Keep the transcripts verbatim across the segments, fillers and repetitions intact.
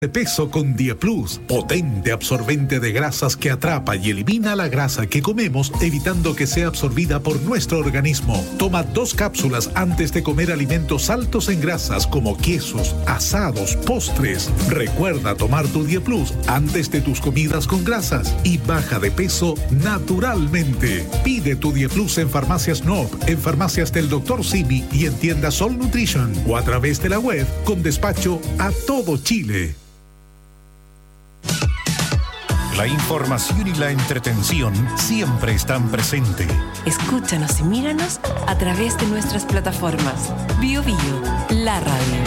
De peso con Dieplus, potente absorbente de grasas que atrapa y elimina la grasa que comemos, evitando que sea absorbida por nuestro organismo. Toma dos cápsulas antes de comer alimentos altos en grasas como quesos, asados, postres. Recuerda tomar tu Dieplus antes de tus comidas con grasas y baja de peso naturalmente. Pide tu Dieplus en Farmacias N O P, en Farmacias del doctor Simi y en tiendas Sol Nutrition o a través de la web con despacho a todo Chile. La información y la entretención siempre están presentes. Escúchanos y míranos a través de nuestras plataformas. Bio Bio, la radio.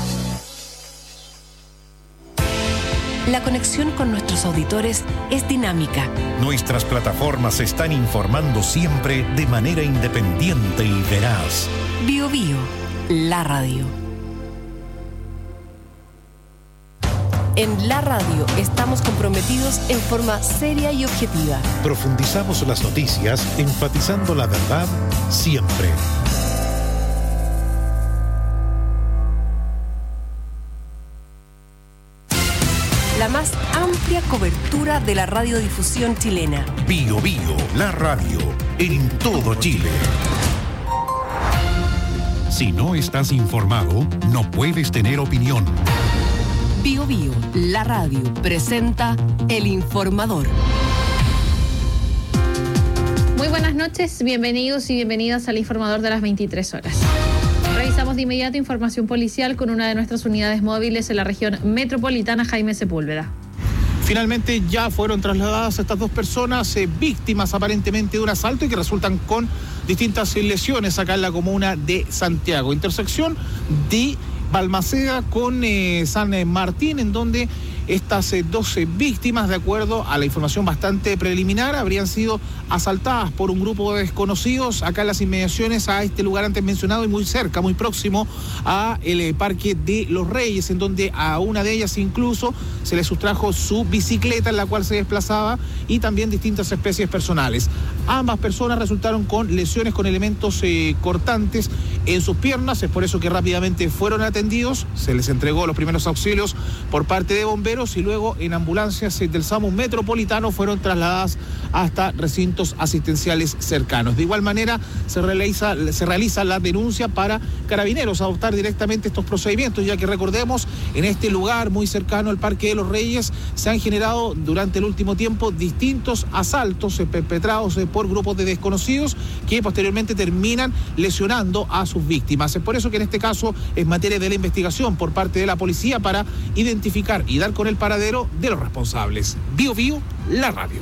La conexión con nuestros auditores es dinámica. Nuestras plataformas están informando siempre de manera independiente y veraz. Bio Bio, la radio. En la radio estamos comprometidos en forma seria y objetiva. Profundizamos las noticias, enfatizando la verdad siempre. La más amplia cobertura de la radiodifusión chilena. Bio Bio, la radio, en todo Chile. Si no estás informado, no puedes tener opinión. Bio Bio, la radio, presenta El Informador. Muy buenas noches, bienvenidos y bienvenidas al Informador de las veintitrés horas. Revisamos de inmediato información policial con una de nuestras unidades móviles en la región metropolitana, Jaime Sepúlveda. Finalmente ya fueron trasladadas estas dos personas, eh, víctimas aparentemente de un asalto y que resultan con distintas lesiones acá en la comuna de Santiago. Intersección de Balmaceda con eh, San Martín, en donde estas eh, doce víctimas, de acuerdo a la información bastante preliminar, habrían sido asaltadas por un grupo de desconocidos acá en las inmediaciones a este lugar antes mencionado y muy cerca, muy próximo a el eh, Parque de los Reyes, en donde a una de ellas incluso se le sustrajo su bicicleta en la cual se desplazaba y también distintas especies personales. Ambas personas resultaron con lesiones con elementos eh, cortantes en sus piernas, es por eso que rápidamente fueron atendidos, se les entregó los primeros auxilios por parte de bomberos y luego en ambulancias del SAMU Metropolitano fueron trasladadas hasta recintos asistenciales cercanos. De igual manera se realiza, se realiza la denuncia para Carabineros a adoptar directamente estos procedimientos, ya que recordemos, en este lugar muy cercano al Parque de los Reyes se han generado durante el último tiempo distintos asaltos perpetrados por grupos de desconocidos que posteriormente terminan lesionando a sus víctimas. Es por eso que en este caso es materia de la investigación por parte de la policía para identificar y dar con el paradero de los responsables. Bio Bio, la radio.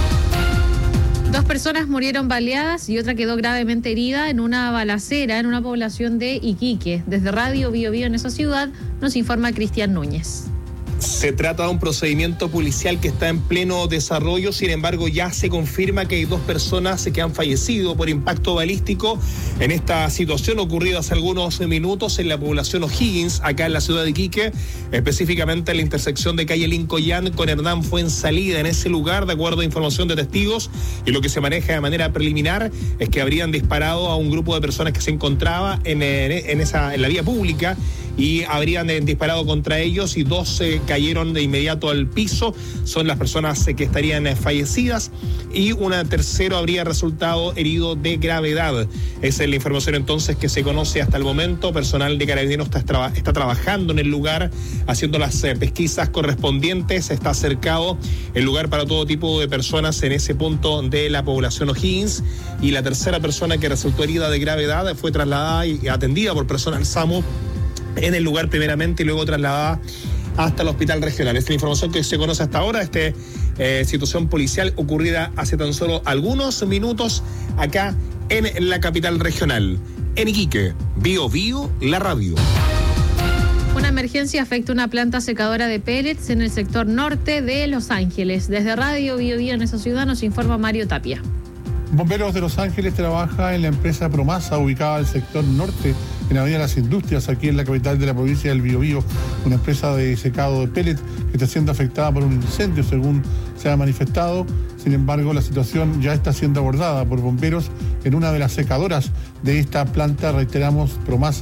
Dos personas murieron baleadas y otra quedó gravemente herida en una balacera en una población de Iquique. Desde Radio Bio Bio en esa ciudad nos informa Cristian Núñez. Se trata de un procedimiento policial que está en pleno desarrollo, sin embargo ya se confirma que hay dos personas que han fallecido por impacto balístico en esta situación ocurrida hace algunos minutos en la población O'Higgins, acá en la ciudad de Iquique, específicamente en la intersección de calle Lincoln con Hernán Fuensalida. En ese lugar, de acuerdo a información de testigos y lo que se maneja de manera preliminar, es que habrían disparado a un grupo de personas que se encontraba en, en, esa, en la vía pública y habrían eh, disparado contra ellos y dos eh, cayeron de inmediato al piso. Son las personas eh, que estarían eh, fallecidas y un tercero habría resultado herido de gravedad. Esa es la información entonces que se conoce hasta el momento. Personal de Carabineros está, traba, está trabajando en el lugar, haciendo las eh, pesquisas correspondientes. Está cercado el lugar para todo tipo de personas en ese punto de la población O'Higgins. Y la tercera persona que resultó herida de gravedad fue trasladada y atendida por personal SAMU en el lugar primeramente y luego trasladada hasta el hospital regional. Esta es la información que se conoce hasta ahora, esta eh, situación policial ocurrida hace tan solo algunos minutos acá en la capital regional. En Iquique, Bio Bio, la radio. Una emergencia afecta una planta secadora de pellets en el sector norte de Los Ángeles. Desde Radio Bio Bio en esa ciudad nos informa Mario Tapia. Bomberos de Los Ángeles trabaja en la empresa Promasa, ubicada en el sector norte, en Avenida Las Industrias, aquí en la capital de la provincia del Biobío, una empresa de secado de pellet que está siendo afectada por un incendio, según se ha manifestado. Sin embargo, la situación ya está siendo abordada por bomberos en una de las secadoras de esta planta, reiteramos, Promasa,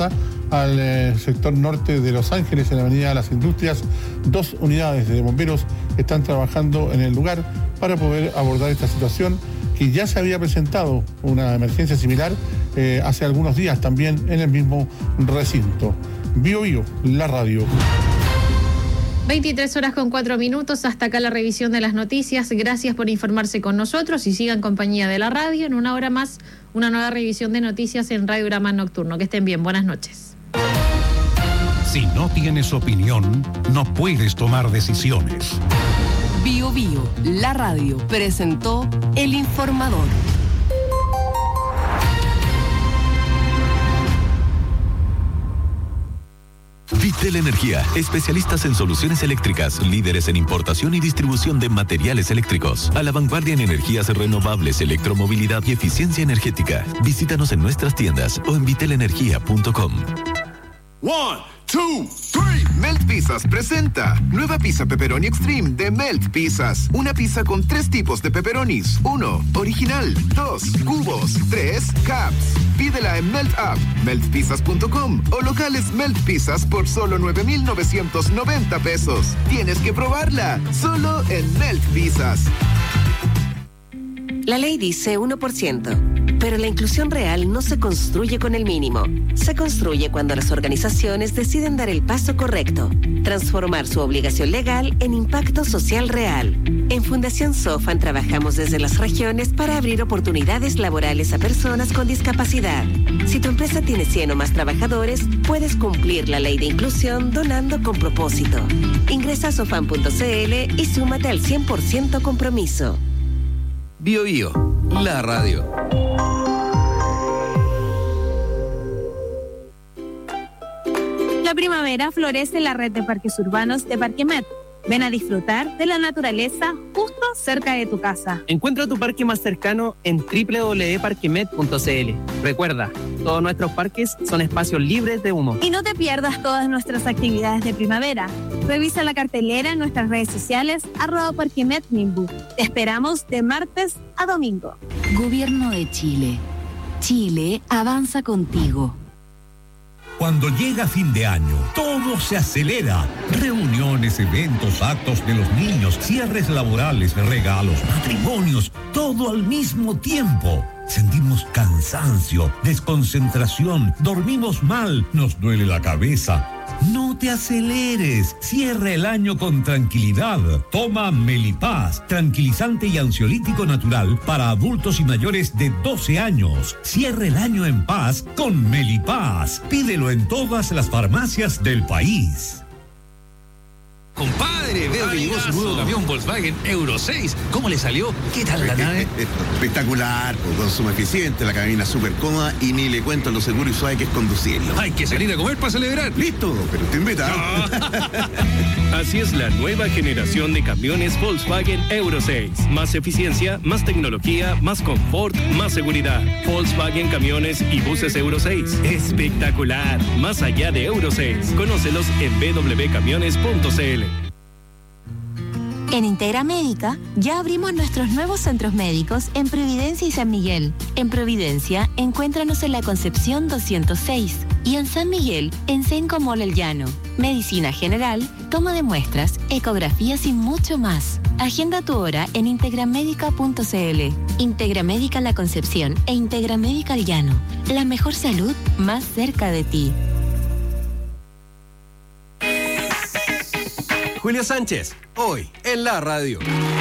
al eh, sector norte de Los Ángeles, en la avenida Las Industrias. Dos unidades de bomberos están trabajando en el lugar para poder abordar esta situación, que ya se había presentado una emergencia similar eh, hace algunos días también en el mismo recinto. Bio Bio, la radio. veintitrés horas con cuatro minutos, hasta acá la revisión de las noticias. Gracias por informarse con nosotros y sigan compañía de la radio. En una hora más, una nueva revisión de noticias en Radiograma Nocturno. Que estén bien, buenas noches. Si no tienes opinión, no puedes tomar decisiones. Bio Bio, la radio, presentó El Informador. Vitel Energía, especialistas en soluciones eléctricas, líderes en importación y distribución de materiales eléctricos, a la vanguardia en energías renovables, electromovilidad y eficiencia energética. Visítanos en nuestras tiendas o en vitel energía punto com. One, two, three. Melt Pizzas presenta nueva pizza pepperoni extreme de Melt Pizzas. Una pizza con tres tipos de pepperonis. Uno, original. Dos, cubos. Tres, caps. Pídela en Melt App, melt pizzas punto com o locales Melt Pizzas por solo nueve mil novecientos noventa pesos. Tienes que probarla, solo en Melt Pizzas. La ley dice uno por ciento, pero la inclusión real no se construye con el mínimo. Se construye cuando las organizaciones deciden dar el paso correcto, transformar su obligación legal en impacto social real. En Fundación Sofan trabajamos desde las regiones para abrir oportunidades laborales a personas con discapacidad. Si tu empresa tiene cien o más trabajadores, puedes cumplir la ley de inclusión donando con propósito. Ingresa a sofan punto c l y súmate al cien por ciento compromiso. Bio Bio, la radio. La primavera florece en la red de parques urbanos de Parquemet. Ven a disfrutar de la naturaleza justo cerca de tu casa. Encuentra tu parque más cercano en doble u doble u doble u punto parquemet punto c l. Recuerda, todos nuestros parques son espacios libres de humo. Y no te pierdas todas nuestras actividades de primavera. Revisa la cartelera en nuestras redes sociales, arroba Parquemet Nimbu. Te esperamos de martes a domingo. Gobierno de Chile. Chile avanza contigo. Cuando llega fin de año, todo se acelera. Reuniones, eventos, actos de los niños, cierres laborales, regalos, matrimonios, todo al mismo tiempo. Sentimos cansancio, desconcentración, dormimos mal, nos duele la cabeza. No te aceleres, cierra el año con tranquilidad. Toma Melipaz, tranquilizante y ansiolítico natural para adultos y mayores de doce años. Cierra el año en paz con Melipaz. Pídelo en todas las farmacias del país. Compadre, veo que llegó su nuevo camión Volkswagen Euro seis. ¿Cómo le salió? ¿Qué tal la nave? Espectacular, con consumo eficiente, la cabina súper cómoda y ni le cuento lo seguro y suave que es conducirlo. Hay que salir a comer para celebrar. Listo, pero te invita. Así es la nueva generación de camiones Volkswagen Euro seis. Más eficiencia, más tecnología, más confort, más seguridad. Volkswagen Camiones y Buses Euro seis. Espectacular. Más allá de Euro seis. Conócelos en w w w punto camiones punto c l. En Integra Médica ya abrimos nuestros nuevos centros médicos en Providencia y San Miguel. En Providencia, encuéntranos en la Concepción doscientos seis y en San Miguel, en Senco Mall El Llano. Medicina general, toma de muestras, ecografías y mucho más. Agenda tu hora en integramédica punto c l. Integra Médica La Concepción e Integra Médica El Llano. La mejor salud más cerca de ti. Julio Sánchez, hoy en la radio.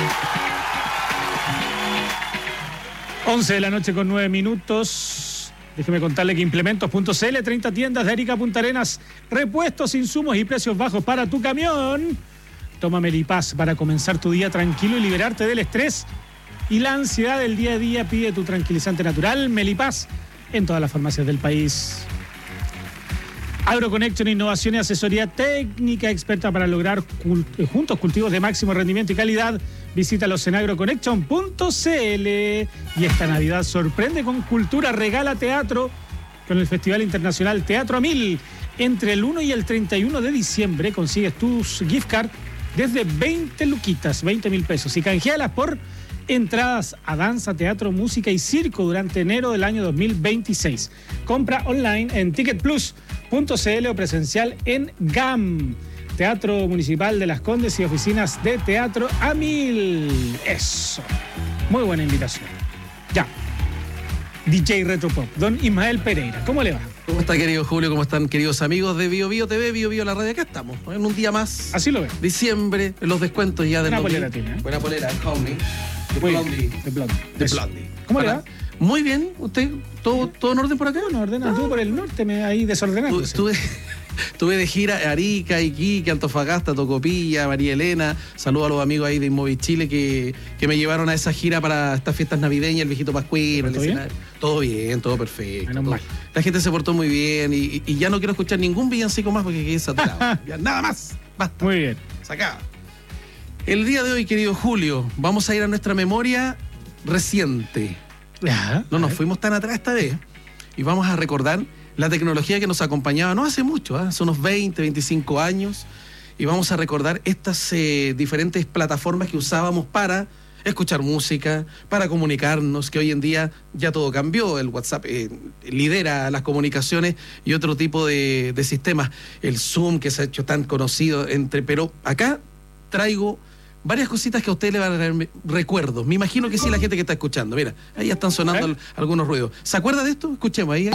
once de la noche con nueve minutos. Déjeme contarle que implementos punto c l, treinta tiendas de Arica a Punta Arenas, repuestos, insumos y precios bajos para tu camión. Toma Melipaz para comenzar tu día tranquilo y liberarte del estrés y la ansiedad del día a día. Pide tu tranquilizante natural Melipaz en todas las farmacias del país. AgroConnection, innovación y asesoría técnica experta para lograr cult- juntos cultivos de máximo rendimiento y calidad. Visítalos en agroconnection punto c l. Y esta Navidad sorprende con Cultura Regala Teatro con el Festival Internacional Teatro a Mil. Entre el uno y el treinta y uno de diciembre consigues tus gift card desde veinte luquitas, veinte mil pesos. Y canjealas por entradas a danza, teatro, música y circo durante enero del año dos mil veintiséis. Compra online en ticket plus punto c l o presencial en G A M, Teatro Municipal de Las Condes, y oficinas de teatro a mil. Eso. Muy buena invitación. Ya. D J Retropop, don Ismael Pereira. ¿Cómo le va? ¿Cómo está, querido Julio? ¿Cómo están, queridos amigos de Bio Bio T V, Bio Bio La Radio? Acá estamos, en un día más. Así lo ven. Diciembre, los descuentos ya de Buena polera tiene, ¿eh? Buena polera, Honey. De Blondie. De Blondie. De Blondie. ¿Cómo Para... le va? Muy bien. ¿Usted? ¿Todo, todo en orden por acá? No, ordenado. Estuve por el norte, me ahí desordenado. Estuve, estuve de gira Arica, Iquique, Antofagasta, Tocopilla, María Elena. Saludo a los amigos ahí de Inmovi Chile que, que me llevaron a esa gira para estas fiestas navideñas, el viejito Pascuero, el escenario. Todo bien, todo perfecto. Todo. La gente se portó muy bien y, y ya no quiero escuchar ningún villancico más porque quedé saturado. Ya, nada más. Basta. Muy bien. Se acaba. El día de hoy, querido Julio, vamos a ir a nuestra memoria reciente. Ya, no nos fuimos tan atrás esta vez y vamos a recordar la tecnología que nos acompañaba no hace mucho, ¿eh? hace unos veinte, veinticinco años, y vamos a recordar estas eh, diferentes plataformas que usábamos para escuchar música, para comunicarnos, que hoy en día ya todo cambió. El WhatsApp eh, lidera las comunicaciones y otro tipo de, de sistemas. El Zoom, que se ha hecho tan conocido, entre, pero acá traigo varias cositas que a usted le van a dar recuerdos. Me imagino que sí, la gente que está escuchando. Mira, ahí ya están sonando al, algunos ruidos. ¿Se acuerda de esto? Escuchemos ahí.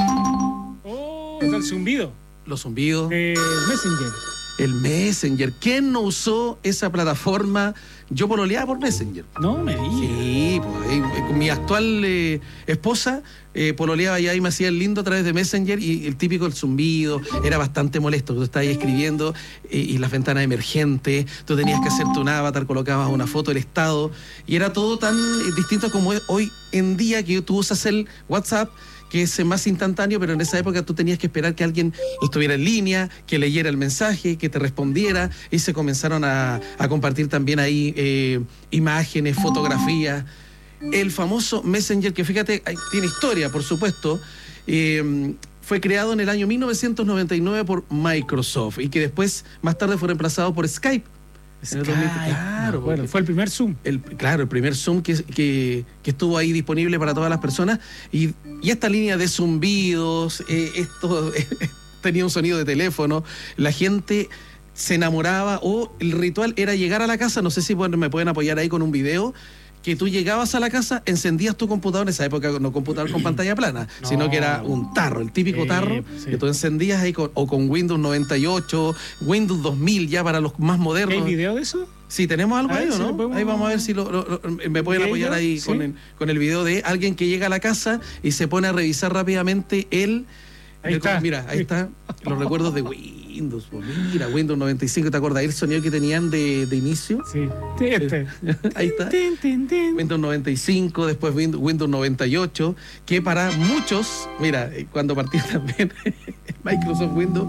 Oh, el zumbido. Los zumbidos. El Messenger. El Messenger. ¿Quién no usó esa plataforma? Yo pololeaba por Messenger. No me digas. Sí, pues, eh, con mi actual eh, esposa eh, pololeaba ya y me hacía el lindo a través de Messenger, y el típico el zumbido era bastante molesto. Tú estabas ahí escribiendo eh, y las ventanas emergentes, tú tenías que hacerte un avatar, colocabas una foto del estado y era todo tan eh, distinto como es hoy en día, que tú usas el WhatsApp, que es más instantáneo, pero en esa época tú tenías que esperar que alguien estuviera en línea, que leyera el mensaje, que te respondiera, y se comenzaron a, a compartir también ahí eh, imágenes, fotografías. El famoso Messenger, que fíjate, tiene historia, por supuesto, eh, fue creado en el año mil novecientos noventa y nueve por Microsoft y que después, más tarde, fue reemplazado por Skype. En el dos mil, claro, bueno, fue el primer Zoom. El, claro, el primer Zoom que, que, que estuvo ahí disponible para todas las personas. Y, y esta línea de zumbidos, eh, esto eh, tenía un sonido de teléfono. La gente se enamoraba, o el ritual era llegar a la casa. No sé si bueno, me pueden apoyar ahí con un video. Que tú llegabas a la casa, encendías tu computador, en esa época no computador con pantalla plana, no. sino que era un tarro, el típico tarro, sí, que tú encendías ahí con, o con Windows noventa y ocho, Windows dos mil ya para los más modernos. ¿Hay video de eso? Sí, tenemos algo ahí, si ¿no? Podemos... Ahí vamos a ver si lo, lo, lo, me pueden apoyar ahí ¿sí? con, el, con el video de alguien que llega a la casa y se pone a revisar rápidamente el... Ahí el está. Mira, ahí está, los recuerdos de Windows. Mira, Windows noventa y cinco, ¿te acuerdas? El sonido que tenían de, de inicio. Sí. Este. Ahí está. Tin, tin, tin. Windows noventa y cinco, después Windows noventa y ocho, que para muchos, mira, cuando partía también Microsoft Windows,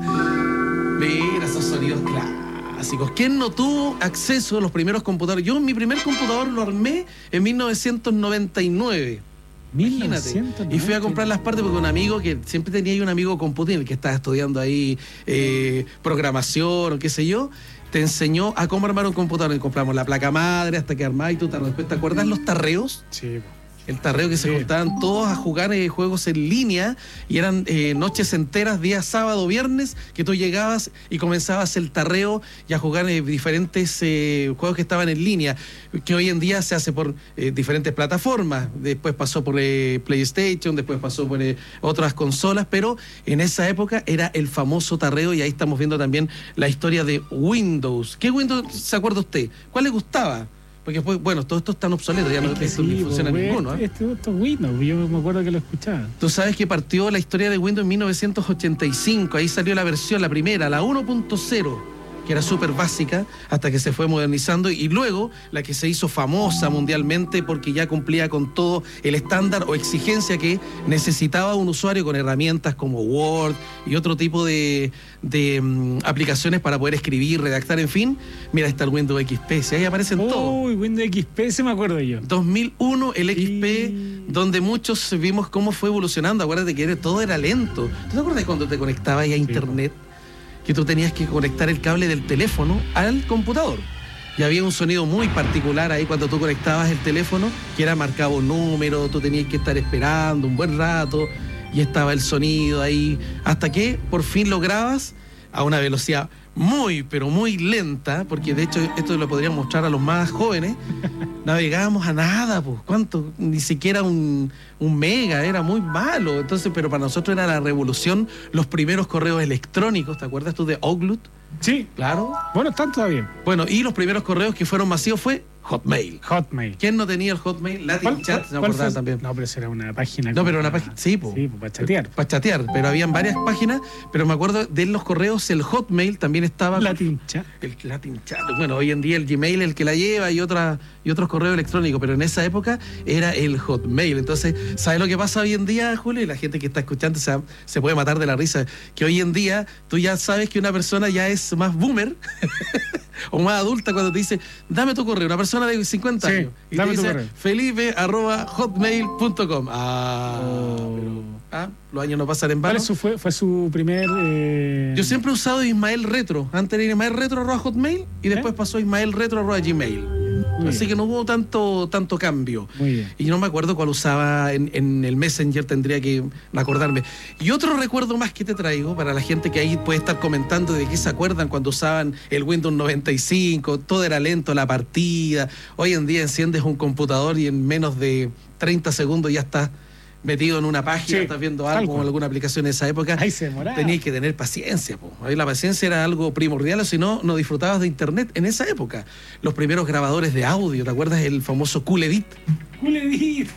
mira esos sonidos clásicos. ¿Quién no tuvo acceso a los primeros computadores? Yo mi primer computador lo armé en mil novecientos noventa y nueve. Imagínate. Y fui a comprar las partes porque un amigo que siempre tenía ahí un amigo computing, el que estaba estudiando ahí eh, programación o qué sé yo, te enseñó a cómo armar un computador. Y compramos la placa madre hasta que armás y tú te después. ¿Te acuerdas los tarreos? Sí. El tarreo que sí. se juntaban todos a jugar eh, juegos en línea y eran eh, noches enteras, día sábado, viernes, que tú llegabas y comenzabas el tarreo y a jugar eh, diferentes eh, juegos que estaban en línea, que hoy en día se hace por eh, diferentes plataformas. Después pasó por eh, PlayStation, después pasó por eh, otras consolas, pero en esa época era el famoso tarreo y ahí estamos viendo también la historia de Windows. ¿Qué Windows se acuerda usted? ¿Cuál le gustaba? Porque después, bueno, todo esto es tan obsoleto, ya no es que esto sí, ni funciona pues, ninguno. ¿eh? Esto, esto es Windows, yo me acuerdo que lo escuchaba. Tú sabes que partió la historia de Windows en mil novecientos ochenta y cinco, ahí salió la versión, la primera, la uno punto cero, que era súper básica, hasta que se fue modernizando, y luego la que se hizo famosa mundialmente porque ya cumplía con todo el estándar o exigencia que necesitaba un usuario con herramientas como Word y otro tipo de, de um, aplicaciones para poder escribir, redactar, en fin. Mira, está el Windows X P, si ahí aparecen Uy, todos. Uy, Windows X P, se me acuerdo yo. dos mil uno, el X P, y... donde muchos vimos cómo fue evolucionando. Acuérdate que era, todo era lento. ¿Tú te acuerdas cuando te conectabas a internet? Sí. Que tú tenías que conectar el cable del teléfono al computador. Y había un sonido muy particular ahí cuando tú conectabas el teléfono, que era marcaba un número, tú tenías que estar esperando un buen rato, y estaba el sonido ahí, hasta que por fin lo grabas a una velocidad muy, pero muy lenta, porque de hecho esto lo podrían mostrar a los más jóvenes. Navegábamos a nada, pues, ¿cuánto? Ni siquiera un, un mega, era muy malo. Entonces, pero para nosotros era la revolución, los primeros correos electrónicos, ¿te acuerdas tú de Outlook? Sí. Claro. Bueno, están todavía. Bueno, y los primeros correos que fueron masivos fue Hotmail. Hotmail. ¿Quién no tenía el Hotmail? Latin Chat, se me acordaba también. No, pero eso era una página. No, pero una página, sí, pues. Sí, pues para chatear. Para chatear, pero habían varias páginas, pero me acuerdo de los correos, el Hotmail también estaba. Latin Chat. El Latin Chat. Bueno, hoy en día el Gmail es el que la lleva y, otra, y otros correos electrónicos, pero en esa época era el Hotmail. Entonces, ¿sabes lo que pasa hoy en día, Julio? Y la gente que está escuchando se, se puede matar de la risa. Que hoy en día tú ya sabes que una persona ya es más boomer o más adulta cuando te dice, dame tu correo, una persona de cincuenta años. Y dame te tu dice, correo. felipe arroba hotmail punto com. Ah, oh. pero, ah, los años no pasan en vano. ¿Cuál es su, fue, fue su primer...? Eh... Yo siempre he usado Ismael Retro. Antes era Ismael Retro arroba hotmail y después ¿Eh? pasó Ismael Retro arroba gmail. Muy Así bien. que no hubo tanto, tanto cambio. Muy bien. Y no me acuerdo cuál usaba en, en el Messenger, tendría que acordarme. Y otro recuerdo más que te traigo, para la gente que ahí puede estar comentando de qué se acuerdan cuando usaban el Windows noventa y cinco, todo era lento, la partida. Hoy en día enciendes un computador y en menos de treinta segundos ya estás metido en una página, sí, estás viendo algo o alguna aplicación en esa época. Ahí se demoraba. Tenías que tener paciencia, po. Ahí la paciencia era algo primordial, o si no, no disfrutabas de internet en esa época. Los primeros grabadores de audio, ¿te acuerdas? El famoso Cool Edit. Cool Edit.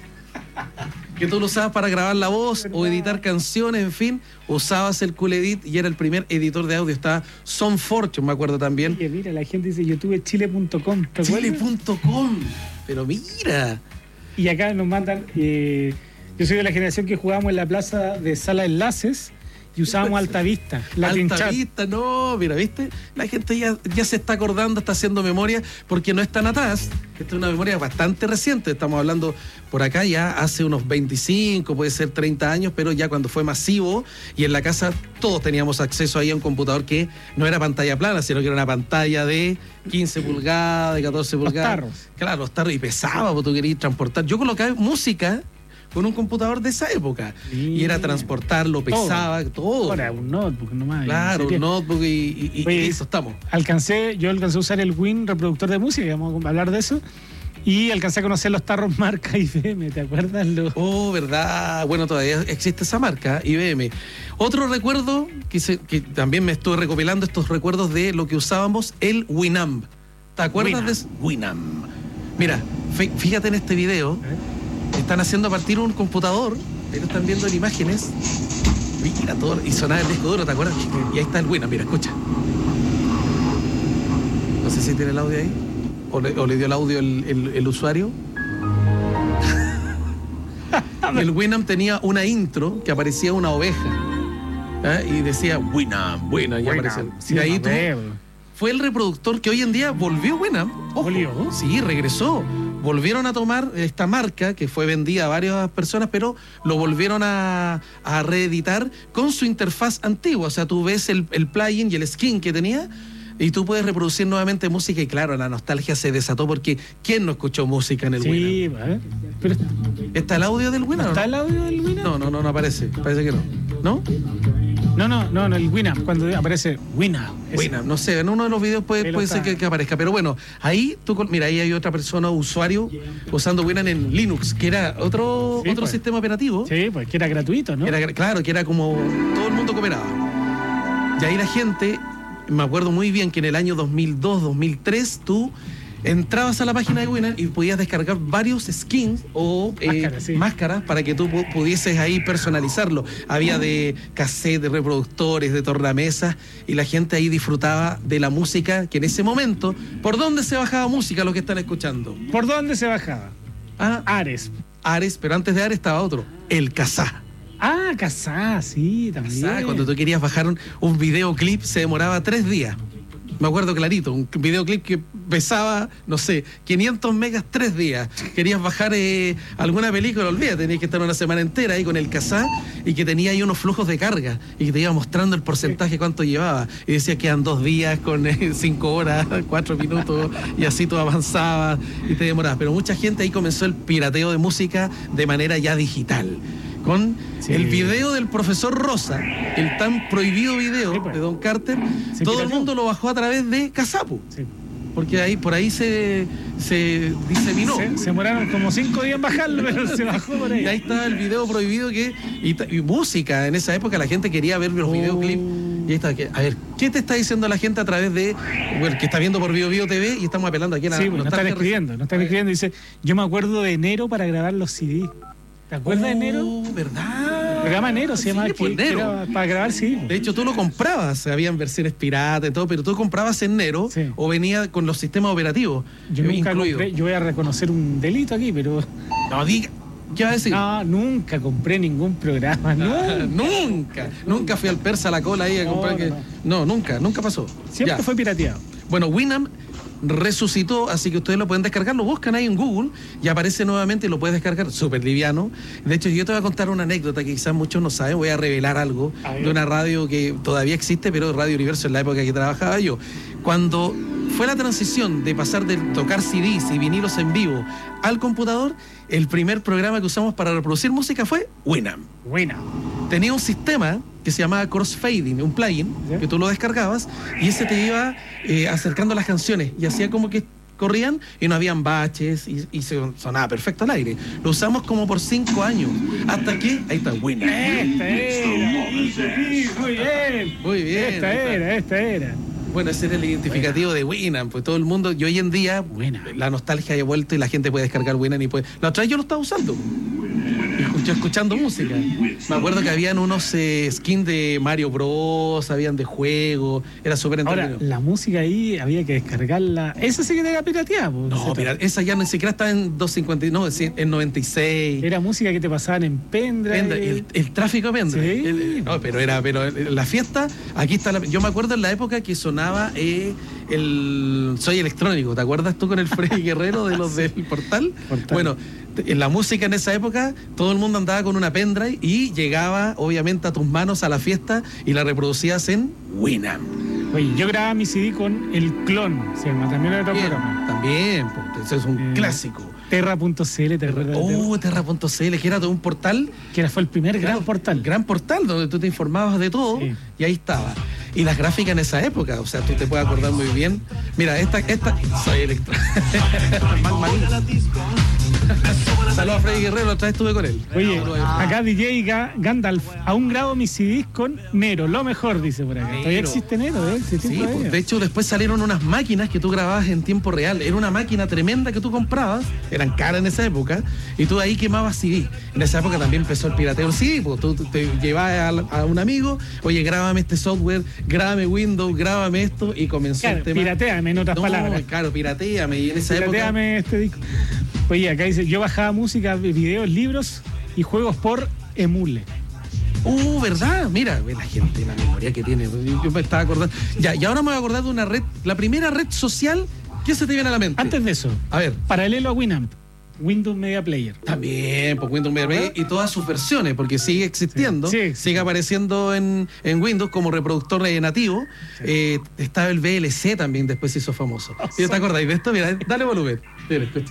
Que tú lo usabas para grabar la voz, ¿verdad?, o editar canciones, en fin, usabas el Cool Edit y era el primer editor de audio. Estaba Soundforge, me acuerdo también. Oye, mira, la gente dice youtube chile punto com. chile punto com. Pero mira. Y acá nos mandan... Eh, yo soy de la generación que jugábamos en la plaza de Sala Enlaces y usábamos Altavista. Altavista, no, mira, ¿viste? La gente ya, ya se está acordando, está haciendo memoria, porque no es tan atrás. Esta es una memoria bastante reciente. Estamos hablando por acá ya hace unos veinticinco, puede ser treinta años, pero ya cuando fue masivo y en la casa todos teníamos acceso ahí a un computador que no era pantalla plana, sino que era una pantalla de quince pulgadas, de catorce pulgadas. Los tarros. Claro, los tarros, y pesaba, porque tú querías transportar. Yo colocaba música con un computador de esa época. Sí. Y era transportarlo, pesaba, todo. todo. Ahora, un notebook nomás. Claro, un notebook y, y, Oye, y listo, estamos. Alcancé, yo alcancé a usar el Win reproductor de música, vamos a hablar de eso. Y alcancé a conocer los tarros marca I B M, ¿te acuerdas? Los... Oh, verdad. Bueno, todavía existe esa marca, I B M. Otro recuerdo, que, se, que también me estuve recopilando estos recuerdos de lo que usábamos, el Winamp. ¿Te acuerdas Winamp. de eso? Winamp. Mira, fíjate en este video. ¿Eh? Están haciendo partir un computador, pero están viendo en imágenes. Mira todo, y sonaba el disco duro, ¿te acuerdas? Y ahí está el Winamp, mira, escucha. No sé si tiene el audio ahí. O le, o le dio el audio el, el, el usuario. El Winamp tenía una intro que aparecía una oveja. ¿Eh? Y decía Winamp, Winamp, y aparecía. Sí, y ahí tú, fue el reproductor que hoy en día volvió Winamp. ¿Volvió? Sí, regresó. Volvieron a tomar esta marca que fue vendida a varias personas, pero lo volvieron a, a reeditar con su interfaz antigua. O sea, tú ves el, el plugin y el skin que tenía y tú puedes reproducir nuevamente música. Y claro, la nostalgia se desató porque ¿quién no escuchó música en el sí, Winamp? ¿eh? Pero... ¿Está el audio del Winamp? ¿Está el audio del Winamp? No, no, no, no aparece. Parece que no. ¿No? No, no, no, no, el Winamp, cuando aparece Winamp. Winamp, no sé, en uno de los videos puede, puede ser que, que aparezca, pero bueno, ahí tú, mira, ahí hay otra persona, usuario, usando Winamp en Linux, que era otro, sí, otro pues. sistema operativo. Sí, pues que era gratuito, ¿no? Era, claro, que era como todo el mundo cooperaba. Y ahí la gente, me acuerdo muy bien que en el año dos mil dos, dos mil tres, tú entrabas a la página de Winamp y podías descargar varios skins o eh, máscaras, sí. máscaras para que tú pudieses ahí personalizarlo. Había de cassette, de reproductores, de tornamesas, y la gente ahí disfrutaba de la música que en ese momento... ¿Por dónde se bajaba música los que están escuchando? ¿Por dónde se bajaba? Ah, Ares. Ares, pero antes de Ares estaba otro, el Kazaa. Ah, Kazaa, sí, también. Kazaa, cuando tú querías bajar un, un videoclip se demoraba tres días. Me acuerdo clarito, un videoclip que pesaba, no sé, quinientos megas tres días. Querías bajar eh, alguna película, olvídate, tenías que estar una semana entera ahí con el Kazaa y que tenía ahí unos flujos de carga y que te iba mostrando el porcentaje cuánto llevaba. Y decía que eran dos días con eh, cinco horas, cuatro minutos y así tú avanzabas y te demorabas. Pero mucha gente ahí comenzó el pirateo de música de manera ya digital. Con sí. el video del profesor Rosa, el tan prohibido video sí, pues. de Don Carter, sí, todo el mundo lo bajó a través de Kazaa. Sí. Porque ahí, por ahí se, se diseminó. Se, se demoraron como cinco días en bajarlo, pero se bajó por ahí. Y ahí estaba el video prohibido que y, y música. En esa época la gente quería ver los oh. videoclips. Y ahí está, que, a ver, ¿qué te está diciendo la gente a través de, bueno, que está viendo por Bio Bio T V y estamos apelando aquí a la... Sí, pues, no están escribiendo, no están escribiendo. Dice, yo me acuerdo de enero para grabar los C D. ¿Te acuerdas oh, de enero? ¿Verdad? El programa Enero se sí, llamaba pues, que, Nero. Era para grabar, sí. De hecho, tú lo comprabas, habían versiones piratas y todo, pero tú comprabas en Nero sí. o venía con los sistemas operativos. Yo nunca compré, yo voy a reconocer un delito aquí, pero... No, diga... ¿Qué va a decir? No, nunca compré ningún programa, nunca. nunca, nunca fui al Persa a la cola ahí a comprar no, que... No, nunca, nunca pasó. Siempre ya. fue pirateado. Bueno, Winamp resucitó, así que ustedes lo pueden descargar, lo buscan ahí en Google y aparece nuevamente y lo puedes descargar, súper liviano. De hecho, yo te voy a contar una anécdota que quizás muchos no saben, voy a revelar algo de una radio que todavía existe, pero Radio Universo en la época que trabajaba yo. Cuando fue la transición de pasar de tocar C Ds y vinilos en vivo al computador, el primer programa que usamos para reproducir música fue Winamp. Winamp. Tenía un sistema que se llamaba crossfading, un plugin ¿sí? que tú lo descargabas y ese te iba eh, acercando las canciones y hacía como que corrían y no habían baches y, y se sonaba perfecto al aire. Lo usamos como por cinco años hasta que ahí está Winamp. Esta era, muy bien, muy bien. Esta era, esta era. Bueno, ese era el identificativo bueno. de Winamp, pues todo el mundo, y hoy en día Winamp. La nostalgia ha vuelto y la gente puede descargar Winamp y puede. La otra vez yo lo estaba usando. Yo escuchando música. Me acuerdo que habían unos eh, skins de Mario Bros, habían de juego, era súper entretenido. Ahora, la música ahí había que descargarla. Esa sí que era pirateada. No, mira, esa ya ni siquiera está en doscientos cincuenta, no, en noventa y seis. Era música que te pasaban en pendrive. pendrive el, el tráfico pendrive. Sí. El, no, pero era, pero la fiesta, aquí está la, yo me acuerdo en la época que sonaba eh, el Soy Electrónico. ¿Te acuerdas tú con el Freddy Guerrero de los del Portal? Portal. Bueno, en la música en esa época, todo el mundo andaba con una pendrive y llegaba, obviamente, a tus manos a la fiesta y la reproducías en Winamp. Oye, yo grababa mi C D con El Clon, se llama, también era otro programa. También, pues, eso es un eh, clásico. Terra punto c l, ¿te acuerdas? Oh, Terra punto c l, que era todo un portal. Que era, fue el primer gran portal. Gran portal, donde tú te informabas de todo, sí. Y ahí estaba. Y las gráficas en esa época, o sea, tú te puedes acordar muy bien. Mira, esta, esta, soy electro. Saludos a Freddy Guerrero, otra vez estuve con él. Oye, acá D J Gandalf, aún grabo mis C Ds con Nero, lo mejor, dice por acá. Todavía existe Nero, ¿eh? Sí, pues, de hecho, después salieron unas máquinas que tú grababas en tiempo real. Era una máquina tremenda que tú comprabas, eran caras en esa época, y tú ahí quemabas C D. En esa época también empezó el pirateo C D, pues tú te llevabas a, a un amigo, oye, grábame este software, grábame Windows, grábame esto, y comenzó claro, el tema. Pirateame, en otras no, palabras. Claro, pirateame, y en esa pirateame época... este disco. Oye, acá dice, yo bajaba música, videos, libros y juegos por Emule. Uh, ¿verdad? Mira, la gente, la memoria que tiene. Yo me estaba acordando. Ya, y ahora me voy a acordar de una red, la primera red social, ¿qué se te viene a la mente? Antes de eso, a ver. Paralelo a Winamp, Windows Media Player. También, pues Windows Media Player y todas sus versiones, porque sigue existiendo, sí, sí, sigue sí. apareciendo en, en Windows como reproductor nativo. Sí. Eh, estaba el V L C también, después se hizo famoso. Oh, ¿Y te acordáis de esto? Mira, dale volumen. Mira, escucha.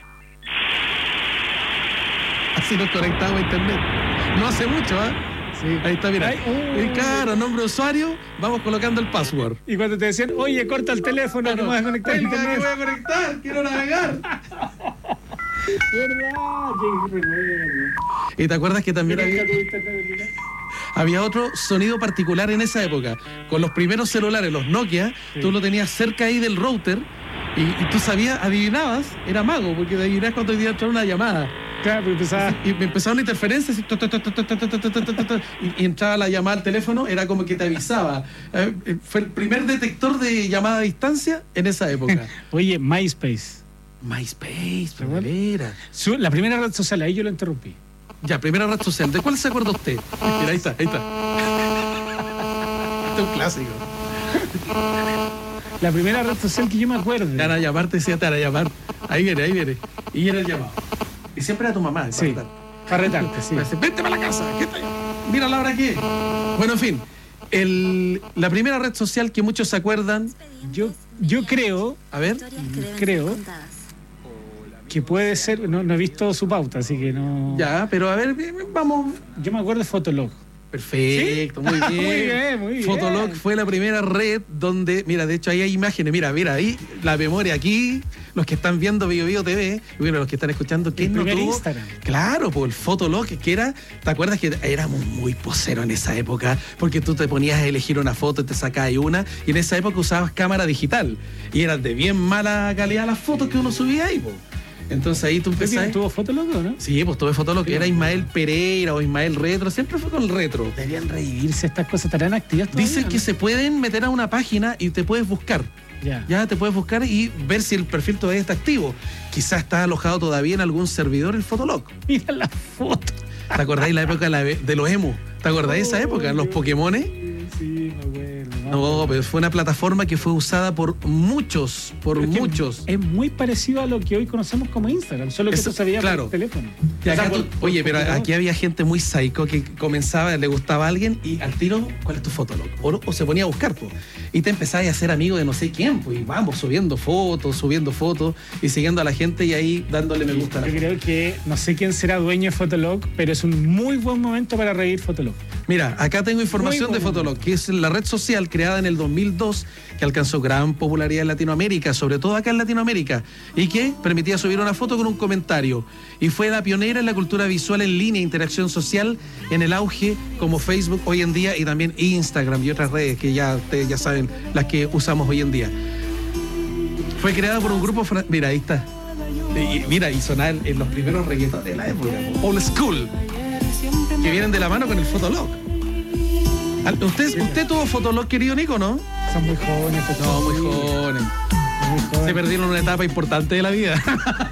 Así nos conectamos a internet. No hace mucho, ¿ah? ¿eh? Sí. Ahí está, mira. Ay, uh, y claro, nombre de usuario, vamos colocando el password. Y cuando te decían, oye, corta el teléfono, no, no vas a conectar a internet. Que voy a conectar, quiero navegar. ¿Verdad? ¿Y te acuerdas que también había, había otro sonido particular en esa época? Con los primeros celulares, los Nokia, sí. Tú lo tenías cerca ahí del router y, y tú sabías, adivinabas, era mago, porque adivinabas cuando iba a entrar una llamada. Claro, pero empezaba... Y me empezaba una interferencia así, y, y entraba la llamada al teléfono, era como que te avisaba. Eh, fue el primer detector de llamada a distancia en esa época. Oye, MySpace. MySpace, primera. La primera red social, ahí yo lo interrumpí. Ya, primera red social. ¿De cuál se acuerda usted? Mira, ahí está, ahí está. Este es un clásico. La primera red social que yo me acuerdo. Te van a llamar, te decía, te van a llamar. Ahí viene, ahí viene. Y era el llamado. Y siempre era tu mamá. Sí. Para retarte, sí. Dice, vente para la casa. ¿Qué está? Mira la hora que es. Bueno, en fin. El, la primera red social que muchos se acuerdan. Yo, yo creo. A ver. Creo. Que puede ser. No, no he visto su pauta, así que no. Ya, pero a ver, vamos. Yo me acuerdo de Fotolog. Perfecto, ¿sí? Muy bien. Muy bien, muy bien. Fotolog fue la primera red donde, mira, de hecho ahí hay imágenes, mira, mira, ahí la memoria aquí, los que están viendo Bio Bio T V, y bueno, los que están escuchando, ¿quién no tuvo? Instagram. Claro, pues el Fotolog, que era, ¿te acuerdas que éramos muy poseros en esa época? Porque tú te ponías a elegir una foto y te sacabas una, y en esa época usabas cámara digital, y eran de bien mala calidad las fotos que uno subía ahí, pues. Entonces ahí tú empezás. ¿Tuvo Fotolog, no? Sí, pues tuve Fotolog, que era Ismael Pereira o Ismael Retro, siempre fue con el retro. Deberían revivirse estas cosas, ¿estarán activas todavía? Dicen que ¿no? se pueden meter a una página y te puedes buscar. Ya. Ya te puedes buscar y ver si el perfil todavía está activo. Quizás está alojado todavía en algún servidor el Fotolog. Mira la foto. ¿Te acordáis la época de los emo? ¿Te acordáis de esa época? Los Pokémones. Sí, me acuerdo. No, pero fue una plataforma que fue usada por muchos, por Pero muchos. Es muy parecido a lo que hoy conocemos como Instagram, solo que Eso, eso se veía claro. por teléfono. Y acá O sea, tú- por- por oye, pero computador. aquí había gente muy psycho que comenzaba, le gustaba a alguien y al tiro, ¿cuál es tu Fotolog? O, o se ponía a buscar, pues. Y te empezabas a hacer amigo de no sé quién, pues. Y vamos, subiendo fotos, subiendo fotos y siguiendo a la gente y ahí dándole me gusta a la Yo gente. creo que no sé quién será dueño de Fotolog, pero es un muy buen momento para reír Fotolog. Mira, acá tengo información Muy de bueno. Fotolog, que es la red social creada en el dos mil dos que alcanzó gran popularidad en Latinoamérica, sobre todo acá en Latinoamérica, y que permitía subir una foto con un comentario. Y fue la pionera en la cultura visual en línea, interacción social en el auge como Facebook hoy en día y también Instagram y otras redes que ya ustedes ya saben las que usamos hoy en día. Fue creada por un grupo, fra- mira, ahí está. Y, mira, y sonar en los primeros reggaetones de la época, old school, que vienen de la mano con el Fotolog. Al- ¿Usted, usted tuvo Fotolog, querido Nico, no? Son muy jóvenes. estos No, muy chicos. jóvenes. Muy jóvenes. Se perdieron una etapa importante de la vida.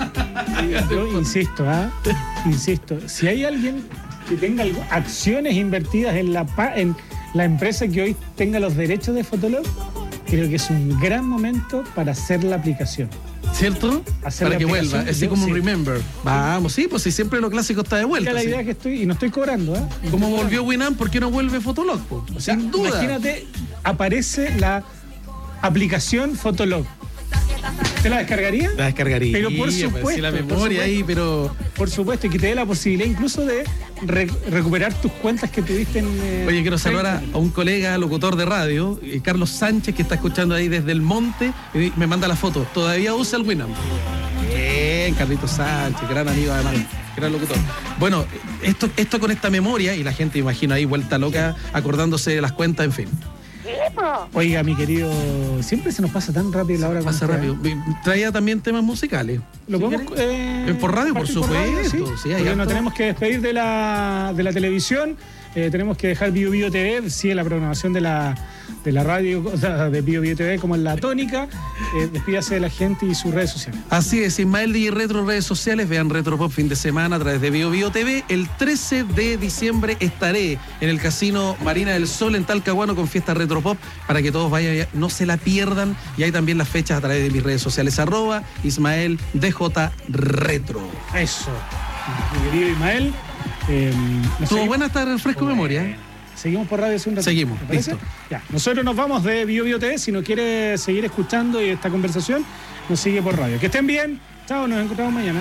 Yo insisto, ¿ah? Insisto, si hay alguien que tenga algo- acciones invertidas en la pa- en la empresa que hoy tenga los derechos de Fotolog, creo que es un gran momento para hacer la aplicación. ¿Cierto? Hacer Para la que aplicación, vuelva, así yo- como un sí. remember. Vamos, sí, pues si siempre lo clásico está de vuelta. Mira la sí. idea que estoy, y no estoy cobrando, ¿ah? Como volvió Winamp, ¿por qué no vuelve Fotolog? po? O sea, Sin duda. imagínate, aparece la aplicación Fotolog. ¿Te la descargaría? La descargaría. Pero por pues, sí, supuesto, la por memoria supuesto. ahí, pero. Por supuesto, y que te dé la posibilidad incluso de re- recuperar tus cuentas que tuviste en... eh, Oye, quiero saludar a, Facebook. a un colega locutor de radio, eh, Carlos Sánchez, que está escuchando ahí desde el monte y me manda la foto. Todavía usa el Winamp. Bien, Carlitos Sánchez, gran amigo además, gran locutor. Bueno, esto, esto con esta memoria, y la gente imagina ahí vuelta loca, acordándose de las cuentas, en fin. Oiga, mi querido, siempre se nos pasa tan rápido la hora. Pasa con rápido. usted, ¿eh? Traía también temas musicales. ¿Lo ¿Sí podemos querés? eh, Por radio, por partir radio, supuesto. sí? Sí, hay Porque nos harto. tenemos que despedir de la, de la televisión. Eh, tenemos que dejar Bio Bio T V, sigue la programación de la, de la radio, o sea, de Bio Bio T V como en la tónica. Eh, despídase de la gente y sus redes sociales. Así es, Ismael D J Retro, redes sociales, vean Retropop fin de semana a través de Bio Bio T V. El trece de diciembre estaré en el Casino Marina del Sol en Talcahuano con fiesta Retropop para que todos vayan, no se la pierdan. Y hay también las fechas a través de mis redes sociales, arroba Ismael D J Retro. Eso, mi querido Ismael. Eh, nos ¿Estuvo seguimos- buena estar fresco de memoria? Seguimos por radio hace un ratito, Seguimos, ¿te parece? listo. Ya, nosotros nos vamos de Bio Bio T V. Si no quiere seguir escuchando esta conversación, nos sigue por radio. Que estén bien. Chao, nos encontramos mañana.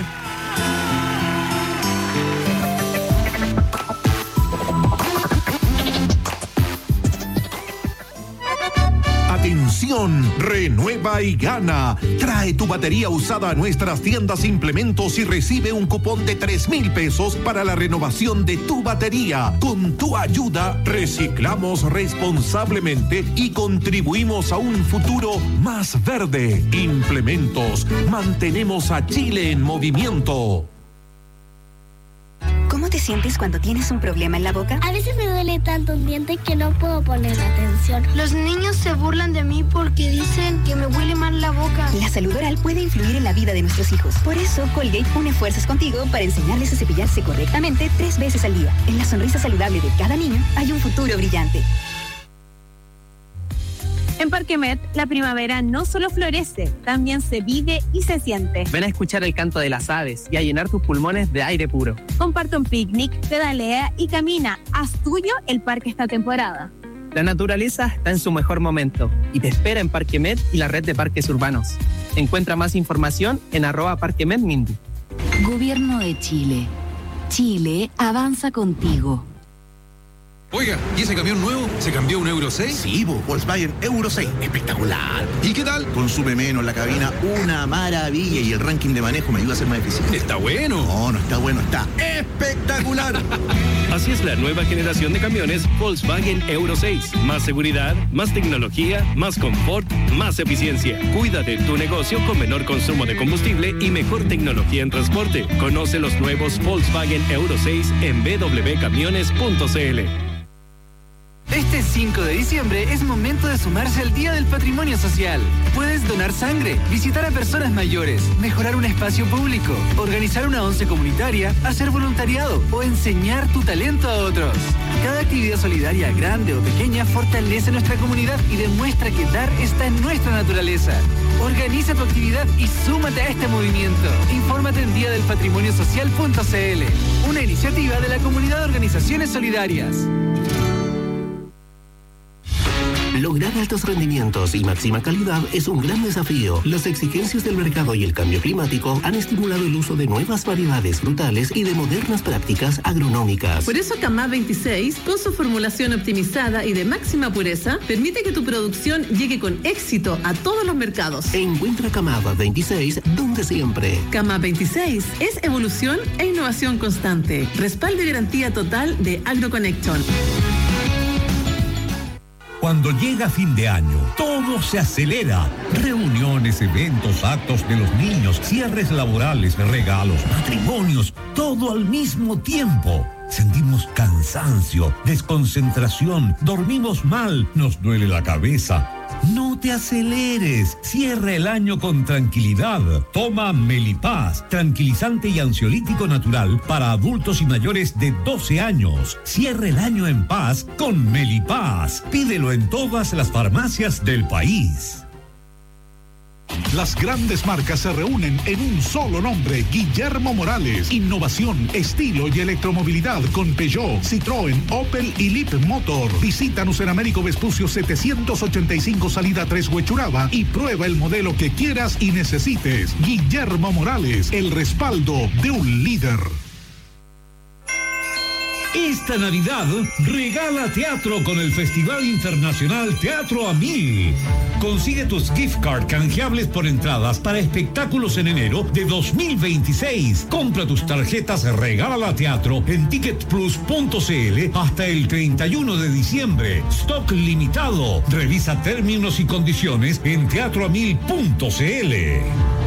Atención, renueva y gana. Trae tu batería usada a nuestras tiendas Implementos y recibe un cupón de tres mil pesos para la renovación de tu batería. Con tu ayuda, reciclamos responsablemente y contribuimos a un futuro más verde. Implementos, mantenemos a Chile en movimiento. ¿Cómo te sientes cuando tienes un problema en la boca? A veces me duele tanto un diente que no puedo poner atención. Los niños se burlan de mí porque dicen que me huele mal la boca. La salud oral puede influir en la vida de nuestros hijos. Por eso, Colgate une fuerzas contigo para enseñarles a cepillarse correctamente tres veces al día. En la sonrisa saludable de cada niño hay un futuro brillante. En Parquemet, la primavera no solo florece, también se vive y se siente. Ven a escuchar el canto de las aves y a llenar tus pulmones de aire puro. Comparte un picnic, pedalea y camina. Haz tuyo el parque esta temporada. La naturaleza está en su mejor momento y te espera en Parquemet y la red de parques urbanos. Encuentra más información en arroba Parquemet Mindu. Gobierno de Chile. Chile avanza contigo. Oiga, ¿y ese camión nuevo se cambió a un Euro seis? Sí, bo, Volkswagen Euro seis. Espectacular. ¿Y qué tal? Consume menos la cabina, una maravilla. Y el ranking de manejo me ayuda a ser más eficiente. Está bueno. No, no está bueno, está espectacular. Así es la nueva generación de camiones Volkswagen Euro seis. Más seguridad, más tecnología, más confort, más eficiencia. Cuida de tu negocio con menor consumo de combustible y mejor tecnología en transporte. Conoce los nuevos Volkswagen Euro seis en b w camiones punto c l. Este cinco de diciembre es momento de sumarse al Día del Patrimonio Social. Puedes donar sangre, visitar a personas mayores, mejorar un espacio público, organizar una once comunitaria, hacer voluntariado o enseñar tu talento a otros. Cada actividad solidaria, grande o pequeña, fortalece nuestra comunidad y demuestra que dar está en nuestra naturaleza. Organiza tu actividad y súmate a este movimiento. Infórmate en día del patrimonio social punto c l, una iniciativa de la Comunidad de Organizaciones Solidarias. Lograr altos rendimientos y máxima calidad es un gran desafío. Las exigencias del mercado y el cambio climático han estimulado el uso de nuevas variedades frutales y de modernas prácticas agronómicas. Por eso Camá veintiséis, con su formulación optimizada y de máxima pureza, permite que tu producción llegue con éxito a todos los mercados. Encuentra Camá veintiséis donde siempre. Camá veintiséis es evolución e innovación constante. Respaldo y garantía total de AgroConnection. Cuando llega fin de año, todo se acelera. Reuniones, eventos, actos de los niños, cierres laborales, regalos, matrimonios, todo al mismo tiempo. Sentimos cansancio, desconcentración, dormimos mal, nos duele la cabeza. No te aceleres, cierra el año con tranquilidad. Toma Melipaz, tranquilizante y ansiolítico natural para adultos y mayores de doce años. Cierra el año en paz con Melipaz. Pídelo en todas las farmacias del país. Las grandes marcas se reúnen en un solo nombre, Guillermo Morales. Innovación, estilo y electromovilidad con Peugeot, Citroën, Opel y Lip Motor. Visítanos en Américo Vespucio setecientos ochenta y cinco, salida tres, Huechuraba, y prueba el modelo que quieras y necesites. Guillermo Morales, el respaldo de un líder. Esta Navidad, regala teatro con el Festival Internacional Teatro a Mil. Consigue tus gift card canjeables por entradas para espectáculos en enero de dos mil veintiséis. Compra tus tarjetas Regala Teatro en ticket plus punto c l hasta el treinta y uno de diciembre. Stock limitado. Revisa términos y condiciones en teatro a mil punto c l.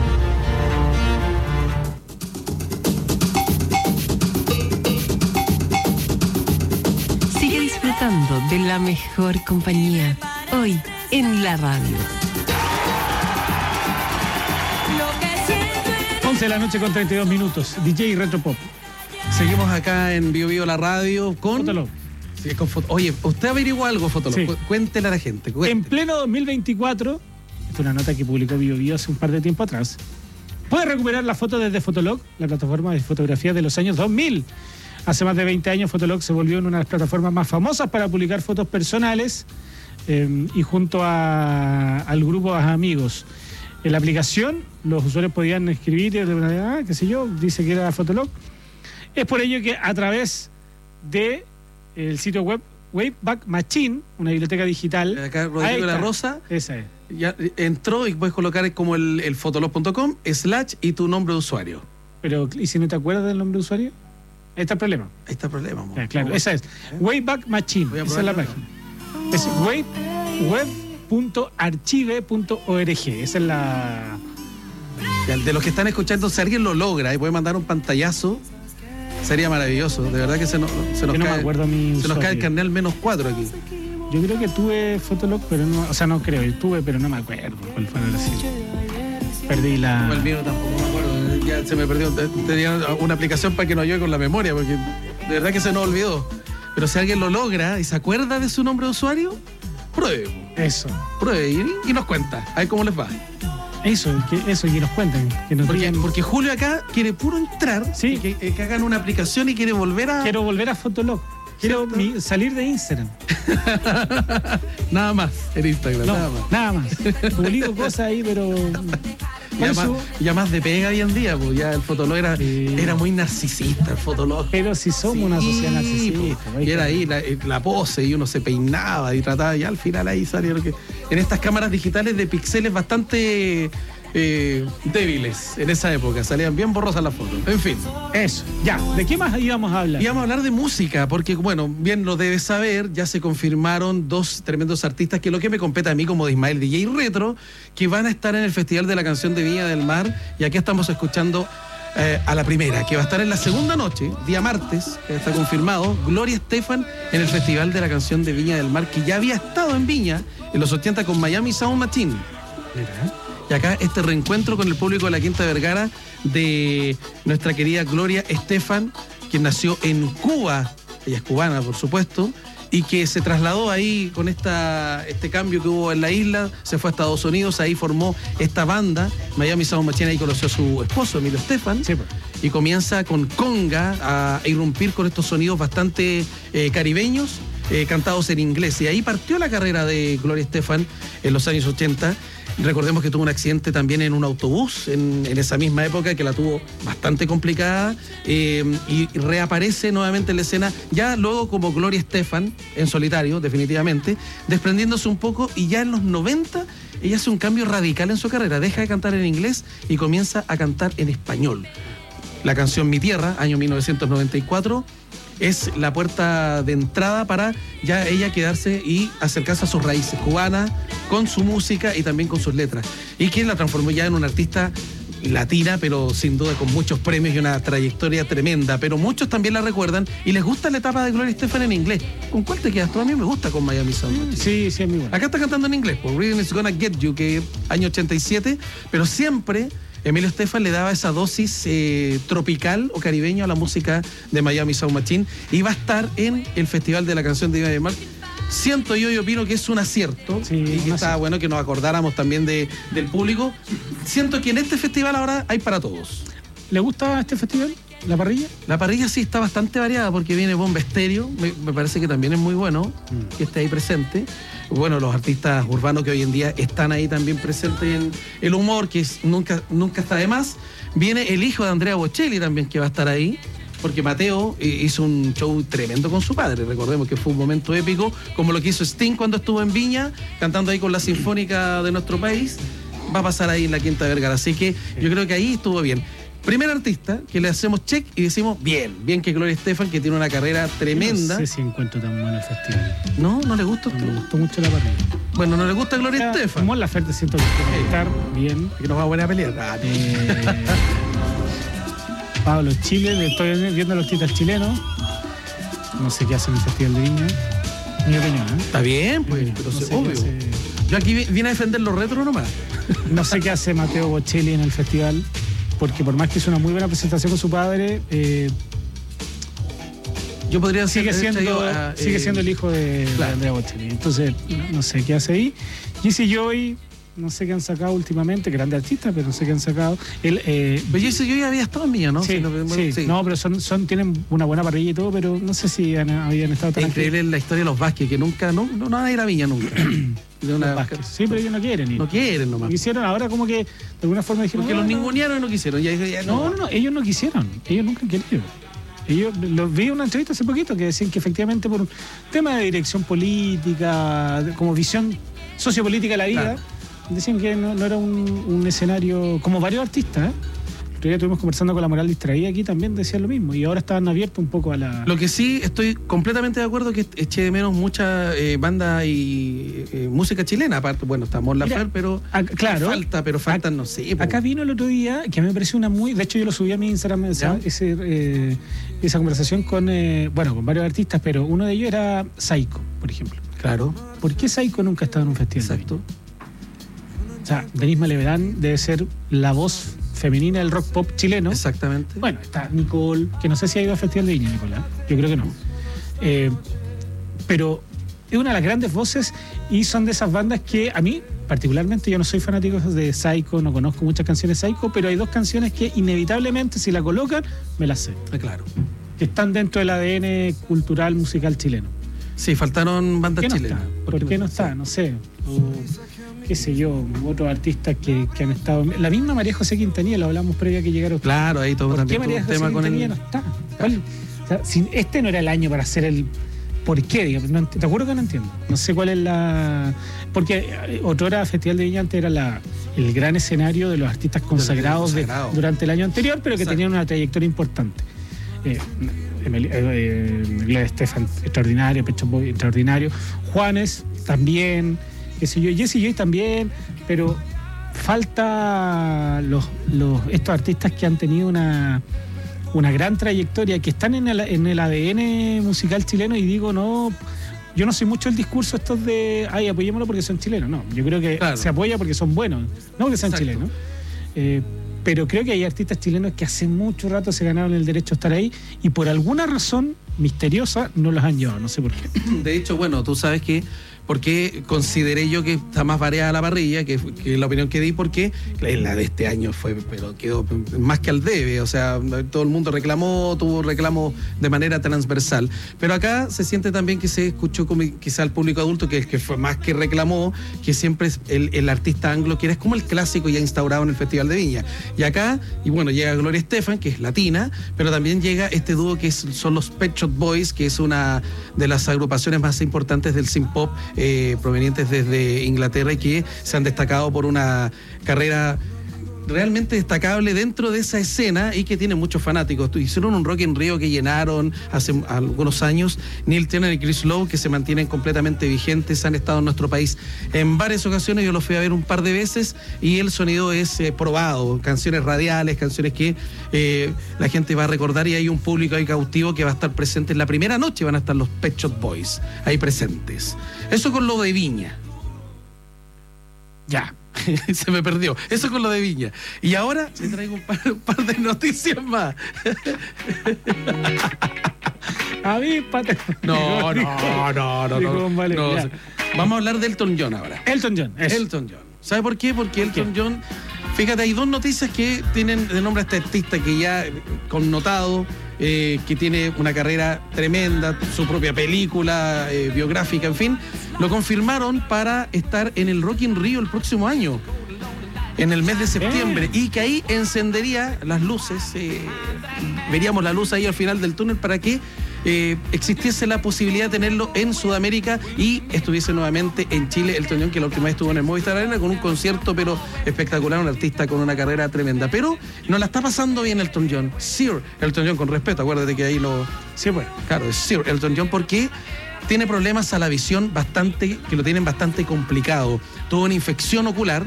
De la mejor compañía, hoy en la radio. once de la noche con treinta y dos minutos, D J Retropop. Seguimos acá en Bio Bio la radio con... Fotolog. Sí, con foto... Oye, ¿usted averiguó algo, Fotolog? Sí. Cuéntele a la gente. Cuéntele. En pleno dos mil veinticuatro, esta es una nota que publicó Bio Bio hace un par de tiempo atrás, puede recuperar la foto desde Fotolog, la plataforma de fotografía de los años dos mil. Hace más de veinte años Fotolog se volvió en una de las plataformas más famosas para publicar fotos personales eh, y junto a, al grupo de amigos. En la aplicación los usuarios podían escribir, ah, qué sé yo, dice que era Fotolog. Es por ello que a través de el sitio web Wayback Machine, una biblioteca digital. Acá Rodrigo de la Rosa. Esa es. Ya entró y puedes colocar como el, el fotolog punto com slash y tu nombre de usuario. Pero, ¿y si no te acuerdas del nombre de usuario? Ahí está el problema. Ahí está el problema. Ah, claro, esa es. Wayback Machine. Esa es la página. Es web punto archive punto org. Esa es la... De los que están escuchando, si alguien lo logra y puede mandar un pantallazo, sería maravilloso. De verdad que se nos, se nos, no cae, me acuerdo mi se nos cae el carnet al menos cuatro aquí. Yo creo que tuve Fotolog, pero no... O sea, no creo. Yo tuve, pero no me acuerdo cuál fue el sitio. Perdí la... No, el mío tampoco me acuerdo. Ya se me perdió. Tenía una aplicación para que no ayude con la memoria, porque de verdad que se nos olvidó. Pero si alguien lo logra y se acuerda de su nombre de usuario, pruebe. Eso. Pruebe y, y nos cuenta. A ver cómo les va. Eso, que, eso, y que nos cuenten. Que nos porque, digan... porque Julio acá quiere puro entrar, sí. que, que hagan una aplicación y quiere volver a... Quiero volver a Fotolog. Quiero mi, salir de Instagram. Nada más en Instagram, no, nada más. Nada más. Publico cosas ahí, pero... Ya más, ya más de pega hoy en día, pues ya el Fotolog era, sí. era muy narcisista, el Fotolog. Pero si somos sí, una sociedad narcisista. Pues, y era ahí la, la pose y uno se peinaba y trataba, y al final ahí salieron que... En estas cámaras digitales de píxeles bastante... Eh, débiles en esa época, salían bien borrosas las fotos. En fin, eso. Ya, ¿de qué más íbamos a hablar? Íbamos a hablar de música, porque bueno, bien lo debes saber, ya se confirmaron dos tremendos artistas, que lo que me compete a mí como de Ismael D J Retro, que van a estar en el Festival de la Canción de Viña del Mar, y aquí estamos escuchando eh, a la primera, que va a estar en la segunda noche, día martes, que está confirmado, Gloria Estefan en el Festival de la Canción de Viña del Mar, que ya había estado en Viña en los ochenta con Miami Sound Machine. Mira. Y acá este reencuentro con el público de la Quinta Vergara de nuestra querida Gloria Estefan, quien nació en Cuba, ella es cubana por supuesto, y que se trasladó ahí con esta, este cambio que hubo en la isla, se fue a Estados Unidos, ahí formó esta banda, Miami Sound Machine, ahí conoció a su esposo, Emilio Estefan, sí, pues. Y comienza con conga a irrumpir con estos sonidos bastante eh, caribeños, eh, cantados en inglés, y ahí partió la carrera de Gloria Estefan en los años ochenta. Recordemos que tuvo un accidente también en un autobús en, en esa misma época, que la tuvo bastante complicada, eh, y reaparece nuevamente en la escena, ya luego como Gloria Estefan, en solitario, definitivamente, desprendiéndose un poco, y ya en los noventa ella hace un cambio radical en su carrera, deja de cantar en inglés y comienza a cantar en español. La canción Mi Tierra, año mil novecientos noventa y cuatro, es la puerta de entrada para ya ella quedarse y acercarse a sus raíces cubanas con su música y también con sus letras. Y que la transformó ya en una artista latina, pero sin duda con muchos premios y una trayectoria tremenda. Pero muchos también la recuerdan y les gusta la etapa de Gloria Estefan en inglés. ¿Con cuál te quedas tú? A mí me gusta con Miami Sound. Sí, sí, es muy bueno. Acá está cantando en inglés, por Rhythm is Gonna Get You, que año ochenta y siete, pero siempre Emilio Estefan le daba esa dosis eh, tropical o caribeño a la música de Miami Sound Machine, y va a estar en el Festival de la Canción de Viña del Mar. Siento yo y opino que es un acierto, sí, y que está bueno que nos acordáramos también de, del público. Siento que en este festival ahora hay para todos. ¿Le gusta este festival? ¿La parrilla? La parrilla sí está bastante variada, porque viene Bomba Estéreo, me, me parece que también es muy bueno mm. que esté ahí presente. Bueno, los artistas urbanos que hoy en día están ahí también presentes en el humor, que es, nunca, nunca está de más. Viene el hijo de Andrea Bocelli también, que va a estar ahí, porque Mateo hizo un show tremendo con su padre. Recordemos que fue un momento épico, como lo que hizo Sting cuando estuvo en Viña, cantando ahí con la Sinfónica de nuestro país. Va a pasar ahí en la Quinta Vergara, así que yo creo que ahí estuvo bien. Primer artista que le hacemos check y decimos bien, bien que Gloria Estefan, que tiene una carrera tremenda. No sé si encuentro tan bueno el festival. ¿No? ¿No le gusta? No, me gustó mucho la parrilla. Bueno, ¿no le gusta Gloria Estefan? Como la Ferte siento que tiene que estar bien. Que nos va a buena pelea. Eh, Pablo Chile, estoy viendo a los artistas chilenos. No sé qué hacen en el Festival de Viña. Mi opinión, ¿eh? Está bien, pues, opinión. pero no se, sé obvio. Hace... Yo aquí vine a defender los retros nomás. No sé qué hace Mateo Bocelli en el festival, porque por más que hizo una muy buena presentación con su padre, eh, yo podría decir sigue siendo, yo, uh, sigue eh, siendo el hijo de, claro. de Andrea Bocelli. Entonces, no, no sé qué hace ahí. Jesse Joy, no sé qué han sacado últimamente, grande artista, pero no sé qué han sacado. El, eh, pero Jesse Joy había estado en Viña, ¿no? Sí, sí, no, sí, sí. no pero son, son, tienen una buena parrilla y todo, pero no sé si han, habían estado tan... Es increíble la historia de los Vázquez, que nunca, no, no van a ir a Viña nunca. De una... Sí, pero ellos no quieren ir. No quieren nomás. No quisieron, ahora como que de alguna forma dijeron... Porque no, los no. ningunearon y no quisieron. Ya, ya, no, no, no, ellos no quisieron. Ellos nunca quisieron. Ellos, los vi en una entrevista hace poquito que decían que efectivamente por un tema de dirección política, como visión sociopolítica de la vida, claro. decían que no, no era un, un escenario, como varios artistas, ¿eh? Pero ya estuvimos conversando con La Moral Distraída aquí, también decían lo mismo, y ahora estaban abiertos un poco a la... Lo que sí estoy completamente de acuerdo que eché de menos mucha eh, banda y eh, música chilena, aparte, bueno, está Mon Laferte, pero a, claro, falta, pero faltan, no sé. Po. Acá vino el otro día, que a mí me pareció una muy... De hecho, yo lo subí a mi Instagram, esa, ese, eh, esa conversación con, eh, bueno, con varios artistas, pero uno de ellos era Saiko, por ejemplo. Claro. ¿Por qué Saiko nunca ha estado en un festival? Exacto. O sea, Denise Malevedán debe ser la voz femenina del rock pop chileno. Exactamente. Bueno, está Nicole, que no sé si ha ido al Festival de Viña, Nicolás. Yo creo que no. Eh, pero es una de las grandes voces y son de esas bandas que a mí, particularmente, yo no soy fanático de Psycho, no conozco muchas canciones de Psycho, pero hay dos canciones que inevitablemente, si la colocan, me las sé. Ah, claro. Que están dentro del A D N cultural musical chileno. Sí, faltaron bandas ¿Por qué no chilenas. está? ¿Por qué no está? No sé. O, qué sé yo, otros artistas que, que han estado... La misma María José Quintanilla, lo hablamos previa que llegara. Claro, ahí todo ¿Por también qué María un José tema con Quintanilla el... no está? ¿Cuál? O sea, si este no era el año para hacer el... ¿Por qué? Digamos, no, te acuerdo que no entiendo. No sé cuál es la... Porque otrora Festival de Viña antes era la, el gran escenario de los artistas consagrados de, durante el año anterior, pero que Exacto. tenían una trayectoria importante. Eh, Emil, eh, Gloria Estefan, extraordinario, Pecho Boy, extraordinario. Juanes, también, qué sé yo, Jesse Joy también, pero falta los, los, estos artistas que han tenido una... una gran trayectoria, que están en el, en el A D N musical chileno, y digo, no, yo no soy mucho el discurso estos de, ay, apoyémoslo porque son chilenos, no, yo creo que claro. se apoya porque son buenos, no porque sean Exacto. chilenos, eh, pero creo que hay artistas chilenos que hace mucho rato se ganaron el derecho a estar ahí, y por alguna razón misteriosa no los han llevado, no sé por qué. De hecho, bueno, tú sabes que porque consideré yo que está más variada la parrilla, que, que la opinión que di, porque la de este año fue, pero quedó más que al debe, o sea, todo el mundo reclamó, tuvo reclamos de manera transversal, pero acá se siente también que se escuchó como quizá el público adulto, que, que fue más que reclamó, que siempre es el, el artista anglo, que es como el clásico ya instaurado en el Festival de Viña, y acá, y bueno, llega Gloria Estefan, que es latina, pero también llega este dúo que es, son los Pet Shop Boys, que es una de las agrupaciones más importantes del synth pop, Eh, provenientes desde Inglaterra, y que se han destacado por una carrera realmente destacable dentro de esa escena y que tiene muchos fanáticos. Hicieron un Rock in Rio que llenaron hace algunos años. Neil Tiernan y Chris Lowe, que se mantienen completamente vigentes, han estado en nuestro país en varias ocasiones. Yo los fui a ver un par de veces y el sonido es eh, probado, canciones radiales, canciones que eh, la gente va a recordar, y hay un público ahí cautivo que va a estar presente en la primera noche. Van a estar los Pet Shop Boys ahí presentes. Eso con lo de Viña. Ya. Se me perdió. Eso con lo de Viña. Y ahora le traigo un par, un par de noticias más. Avíspate. No, no, no, no, no, vale, no. Vamos a hablar de Elton John ahora. Elton John. Eso. Elton John. ¿Sabe por qué? Porque Elton ¿Qué? John, fíjate, hay dos noticias que tienen de nombre a este artista que ya connotado, eh, que tiene una carrera tremenda, su propia película eh, biográfica, en fin, lo confirmaron para estar en el Rock in Rio el próximo año, en el mes de septiembre, eh. y que ahí encendería las luces, eh, veríamos la luz ahí al final del túnel para que Eh, existiese la posibilidad de tenerlo en Sudamérica y estuviese nuevamente en Chile Elton John, que la última vez estuvo en el Movistar Arena con un concierto pero espectacular, un artista con una carrera tremenda, pero no la está pasando bien Elton John. Sir Elton John, con respeto, acuérdate que ahí lo... Sí, pues. Claro, es Sir Elton John porque tiene problemas a la visión bastante, que lo tienen bastante complicado. Tuvo una infección ocular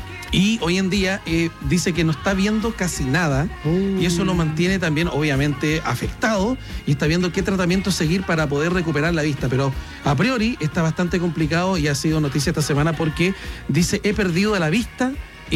y hoy en día eh, dice que no está viendo casi nada, uh. y eso lo mantiene también obviamente afectado, y está viendo qué tratamiento seguir para poder recuperar la vista, pero a priori está bastante complicado y ha sido noticia esta semana porque dice: he perdido la vista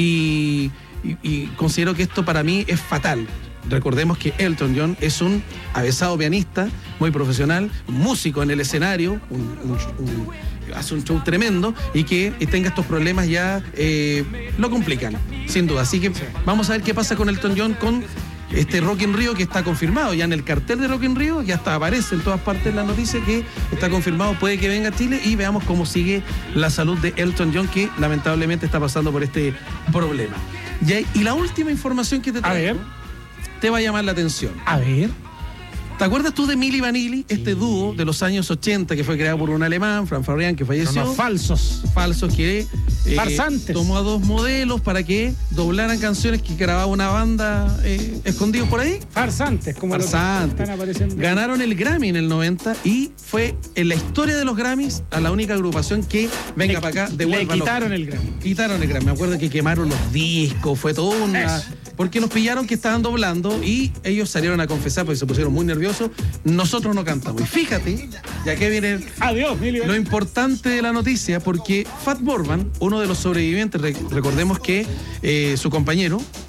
y, y, y considero que esto para mí es fatal. Recordemos que Elton John es un avesado pianista, muy profesional, músico en el escenario, un, un, un, hace un show tremendo, y que tenga estos problemas ya eh, lo complican, sin duda. Así que sí, vamos a ver qué pasa con Elton John, con este Rock in Rio que está confirmado ya en el cartel de Rock in Rio, ya está, aparece en todas partes la noticia que está confirmado, puede que venga a Chile, y veamos cómo sigue la salud de Elton John, que lamentablemente está pasando por este problema. Y, y la última información que te traigo, a ver, te va a llamar la atención. A ver. ¿Te acuerdas tú de Milli Vanilli? Sí. Este dúo de los años ochenta que fue creado por un alemán, Franz Farian, que falleció. Unos falsos. Falsos que eh, farsantes. Tomó a dos modelos para que doblaran canciones que grababa una banda eh, escondidos por ahí. Farsantes, como Farsantes. Los que están apareciendo. Ganaron el Grammy en el noventa y fue en la historia de los Grammys a la única agrupación que venga le, para acá, devuelva. Le quitaron el Grammy. Quitaron el Grammy. Me acuerdo que quemaron los discos, fue todo una... Eso. Porque los pillaron que estaban doblando y ellos salieron a confesar porque se pusieron muy nerviosos. Nosotros no cantamos. Y fíjate, ya que viene Adiós, lo importante de la noticia, porque Fat Burman, uno de los sobrevivientes, recordemos que eh, su compañero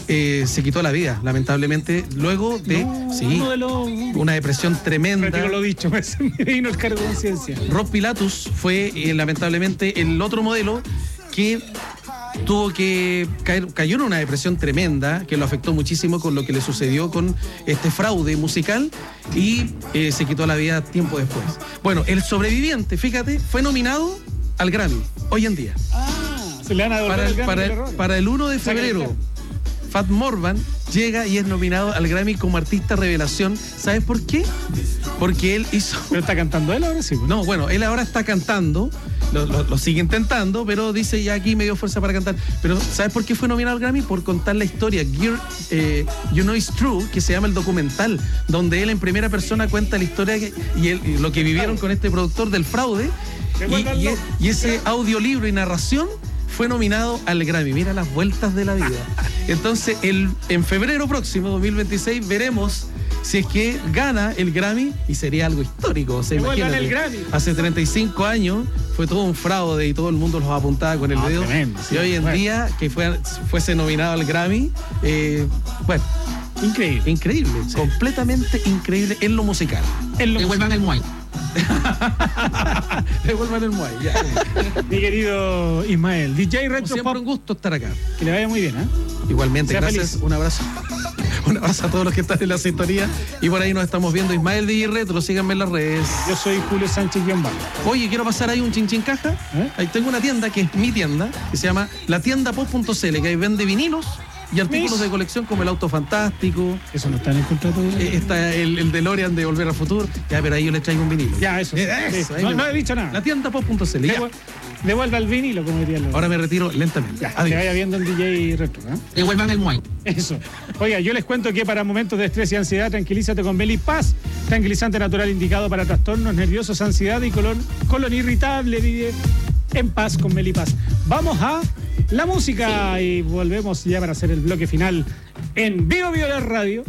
eh, se quitó la vida, lamentablemente, luego de no, sí, uno de los... una depresión tremenda. Retiro lo dicho, me vino el cargo de conciencia. Rob Pilatus fue eh, lamentablemente el otro modelo que tuvo que caer, cayó en una depresión tremenda que lo afectó muchísimo con lo que le sucedió con este fraude musical y eh, se quitó la vida tiempo después. Bueno, el sobreviviente, fíjate, fue nominado al Grammy hoy en día. Ah, se le van a devolver para el, el Grammy para, del el, error. para el uno de febrero, Fat Morvan llega y es nominado al Grammy como artista revelación. ¿Sabes por qué? Porque él hizo... ¿Pero está cantando él ahora sí? Pues. No, bueno, él ahora está cantando, lo, lo, lo sigue intentando, pero dice ya aquí me dio fuerza para cantar. Pero ¿sabes por qué fue nominado al Grammy? Por contar la historia Gear, eh, You Know It's True, que se llama el documental, donde él en primera persona cuenta la historia que, y, él, y lo que vivieron con este productor del fraude. Y, y, y ese audiolibro y narración fue nominado al Grammy. Mira las vueltas de la vida. Entonces, el, en febrero próximo, dos mil veintiséis, veremos si es que gana el Grammy y sería algo histórico. O sea, imagínate, el Grammy. Hace treinta y cinco años fue todo un fraude y todo el mundo los apuntaba con el no, dedo. Tremendo, sí, y hoy en bueno. día, que fue, fuese nominado al Grammy, eh, bueno, increíble. Increíble, sí. Completamente increíble en lo musical. En lo Devuelvan el Muay. Devuelvan el Muay, ya. Mi querido Ismael, D J Retro Siempre Pop. un gusto estar acá. Que le vaya muy bien, ¿eh? Igualmente, sea gracias. Feliz. Un abrazo. Un abrazo a todos los que están en la sintonía. Y por ahí nos estamos viendo. Ismael D J Retro, síganme en las redes. Yo soy Julio Sánchez Guión-Bajo. Oye, quiero pasar ahí un chinchín caja. ¿Eh? Ahí tengo una tienda que es mi tienda, que se llama la tienda pop punto c l, que ahí vende vinilos y artículos Mis. de colección como el Auto Fantástico. Eso no está en el contrato. De... Eh, está el, el DeLorean de Volver al Futuro. Ya, pero ahí yo les traigo un vinilo. Ya, eso. Eh, Sí. eso, ahí No, me- no he dicho nada. La tienda pop punto c l. ya. Devu- Devuelva el vinilo, como dirían los. Ahora me retiro lentamente. Ya, Adiós. que vaya viendo el D J Retro, ¿eh? Devuelvan el Muay. Eso. Oiga, yo les cuento que para momentos de estrés y ansiedad, tranquilízate con Melipaz, tranquilizante natural indicado para trastornos nerviosos, ansiedad y colon, colon irritable. Vive en paz con Melipaz. Vamos a la música y volvemos ya para hacer el bloque final en Vivo Vivo la Radio.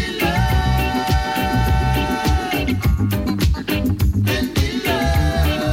Love.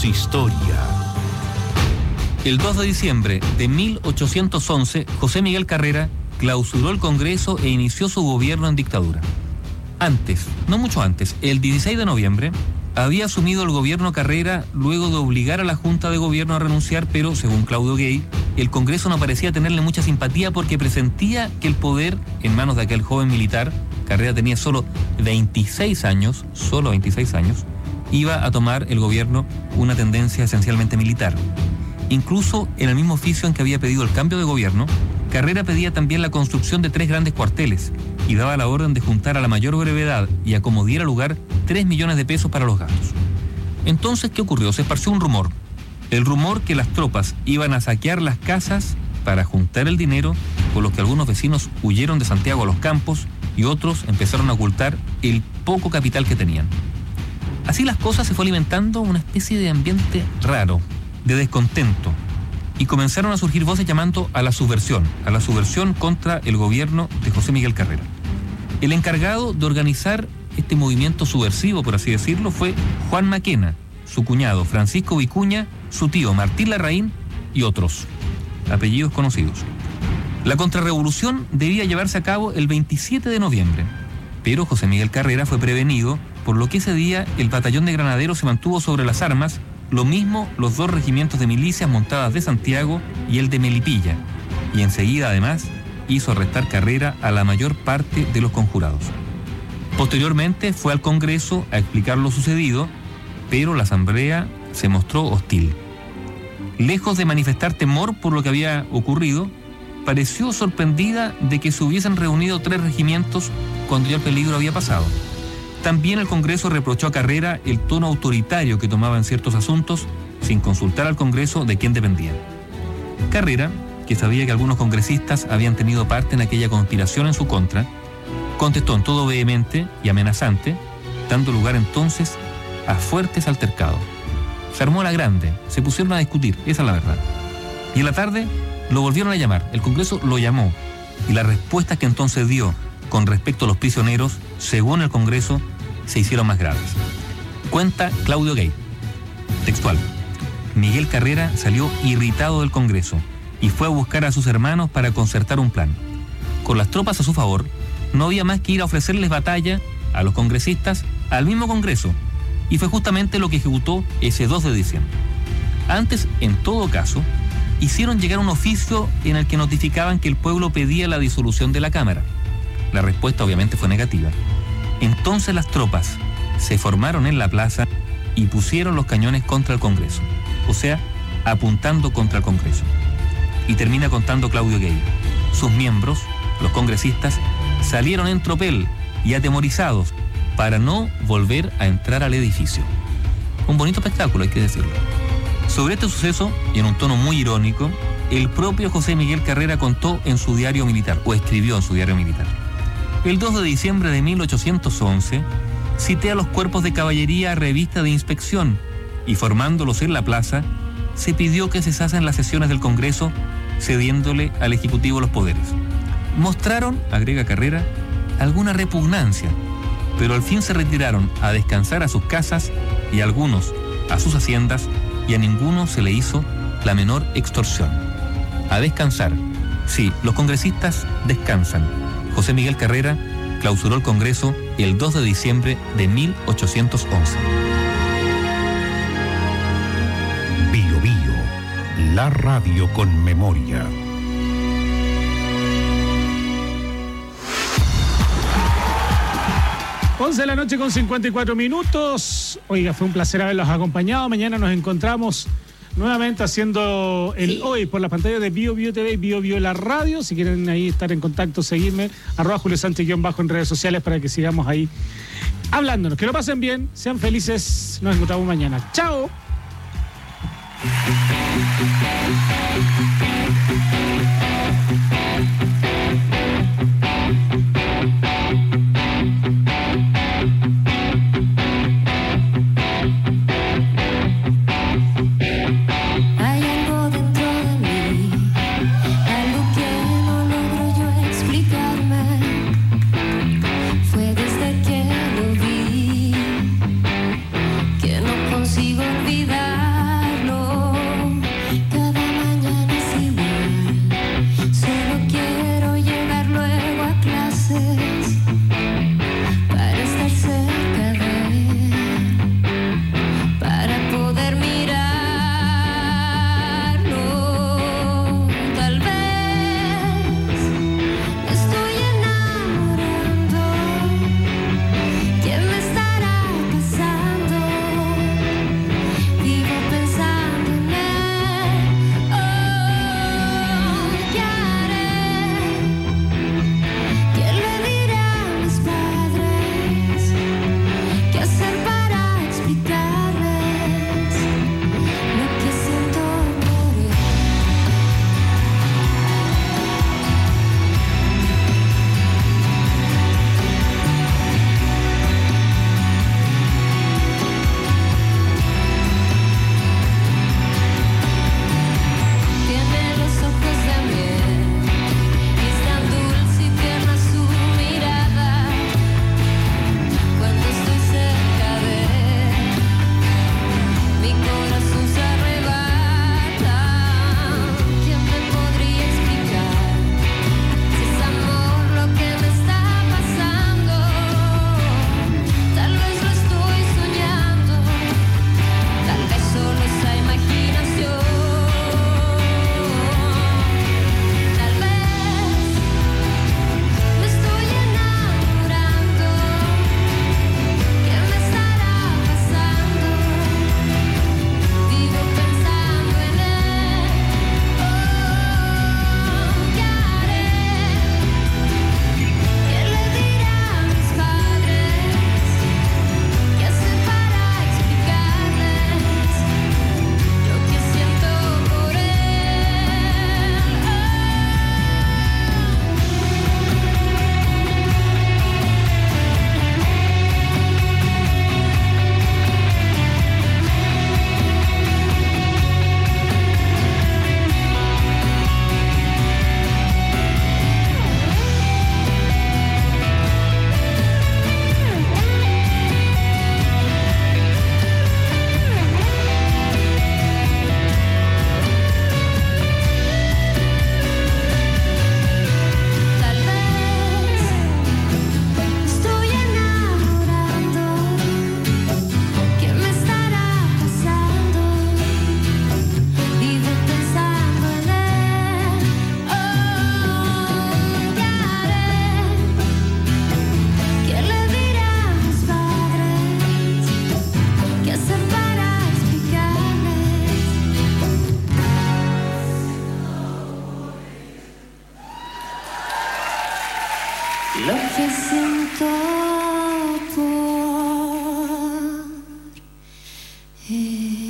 Hacemos historia. El dos de diciembre de mil ochocientos once, José Miguel Carrera clausuró el Congreso e inició su gobierno en dictadura. Antes, no mucho antes, el dieciséis de noviembre, había asumido el gobierno Carrera luego de obligar a la Junta de Gobierno a renunciar, pero, según Claudio Gay, el Congreso no parecía tenerle mucha simpatía porque presentía que el poder, en manos de aquel joven militar, Carrera tenía solo veintiséis años, solo veintiséis años, iba a tomar el gobierno una tendencia esencialmente militar. Incluso en el mismo oficio en que había pedido el cambio de gobierno, Carrera pedía también la construcción de tres grandes cuarteles y daba la orden de juntar a la mayor brevedad y a como diera lugar tres millones de pesos para los gastos. Entonces, ¿qué ocurrió? Se esparció un rumor. El rumor que las tropas iban a saquear las casas para juntar el dinero, con los que algunos vecinos huyeron de Santiago a los campos y otros empezaron a ocultar el poco capital que tenían. Así las cosas, se fue alimentando una especie de ambiente raro, de descontento, y comenzaron a surgir voces llamando a la subversión, a la subversión contra el gobierno de José Miguel Carrera. El encargado de organizar este movimiento subversivo, por así decirlo, fue Juan Maquena, su cuñado Francisco Vicuña, su tío Martín Larraín y otros, apellidos conocidos. La contrarrevolución debía llevarse a cabo el veintisiete de noviembre, pero José Miguel Carrera fue prevenido, por lo que ese día el batallón de granaderos se mantuvo sobre las armas, lo mismo los dos regimientos de milicias montadas de Santiago y el de Melipilla, y enseguida además hizo arrestar Carrera a la mayor parte de los conjurados. Posteriormente fue al Congreso a explicar lo sucedido, pero la asamblea se mostró hostil. Lejos de manifestar temor por lo que había ocurrido, pareció sorprendida de que se hubiesen reunido tres regimientos cuando ya el peligro había pasado. También el Congreso reprochó a Carrera el tono autoritario que tomaba en ciertos asuntos sin consultar al Congreso de quién dependía. Carrera, que sabía que algunos congresistas habían tenido parte en aquella conspiración en su contra, contestó en todo vehemente y amenazante, dando lugar entonces a fuertes altercados. Se armó la grande, se pusieron a discutir, esa es la verdad. Y en la tarde lo volvieron a llamar, el Congreso lo llamó, y las respuestas que entonces dio con respecto a los prisioneros, según el Congreso, se hicieron más graves. Cuenta Claudio Gay, textual: Miguel Carrera salió irritado del Congreso y fue a buscar a sus hermanos para concertar un plan. Con las tropas a su favor, no había más que ir a ofrecerles batalla a los congresistas al mismo Congreso, y fue justamente lo que ejecutó ese dos de diciembre. Antes, en todo caso, hicieron llegar un oficio en el que notificaban que el pueblo pedía la disolución de la Cámara. La respuesta obviamente fue negativa. Entonces las tropas se formaron en la plaza y pusieron los cañones contra el Congreso, o sea, apuntando contra el Congreso. Y termina contando Claudio Gay: sus miembros, los congresistas, salieron en tropel y atemorizados para no volver a entrar al edificio. Un bonito espectáculo, hay que decirlo. Sobre este suceso, y en un tono muy irónico, el propio José Miguel Carrera contó en su diario militar, o escribió en su diario militar: el dos de diciembre de mil ochocientos once, cité a los cuerpos de caballería a revista de inspección y, formándolos en la plaza, se pidió que cesasen las sesiones del Congreso, cediéndole al Ejecutivo los poderes. Mostraron, agrega Carrera, alguna repugnancia, pero al fin se retiraron a descansar a sus casas y algunos a sus haciendas, y a ninguno se le hizo la menor extorsión. A descansar. Sí, los congresistas descansan. José Miguel Carrera clausuró el Congreso el dos de diciembre de mil ochocientos once. Bio Bio, la radio con memoria. once de la noche con cincuenta y cuatro minutos. Oiga, fue un placer haberlos acompañado. Mañana nos encontramos nuevamente haciendo el sí. Hoy por la pantalla de Bio Bio T V y Bio Bio la radio. Si quieren ahí estar en contacto, seguirme, arroba Julio Sánchez guión bajo en redes sociales para que sigamos ahí hablándonos. Que lo pasen bien, sean felices. Nos encontramos mañana. ¡Chao! Consigo olvidar lo que siento por él.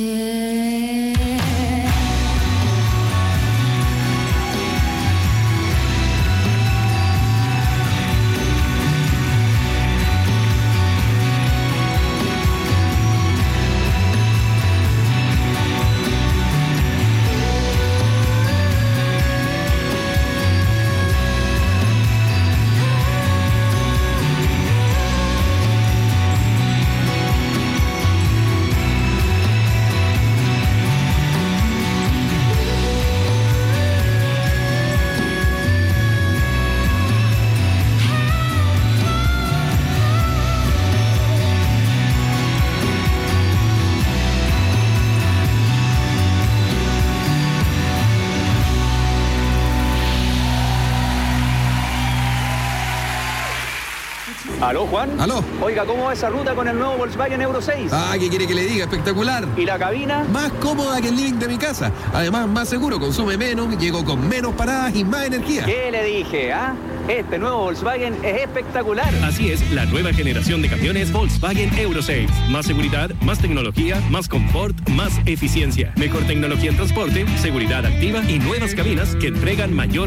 ¿Aló, Juan? ¿Aló? Oiga, ¿cómo va esa ruta con el nuevo Volkswagen Euro seis? Ah, ¿qué quiere que le diga? Espectacular. ¿Y la cabina? Más cómoda que el living de mi casa. Además, más seguro, consume menos, llego con menos paradas y más energía. ¿Qué le dije, ah? Este nuevo Volkswagen es espectacular. Así es, la nueva generación de camiones Volkswagen Euro seis. Más seguridad, más tecnología, más confort, más eficiencia. Mejor tecnología en transporte, seguridad activa y nuevas cabinas que entregan mayor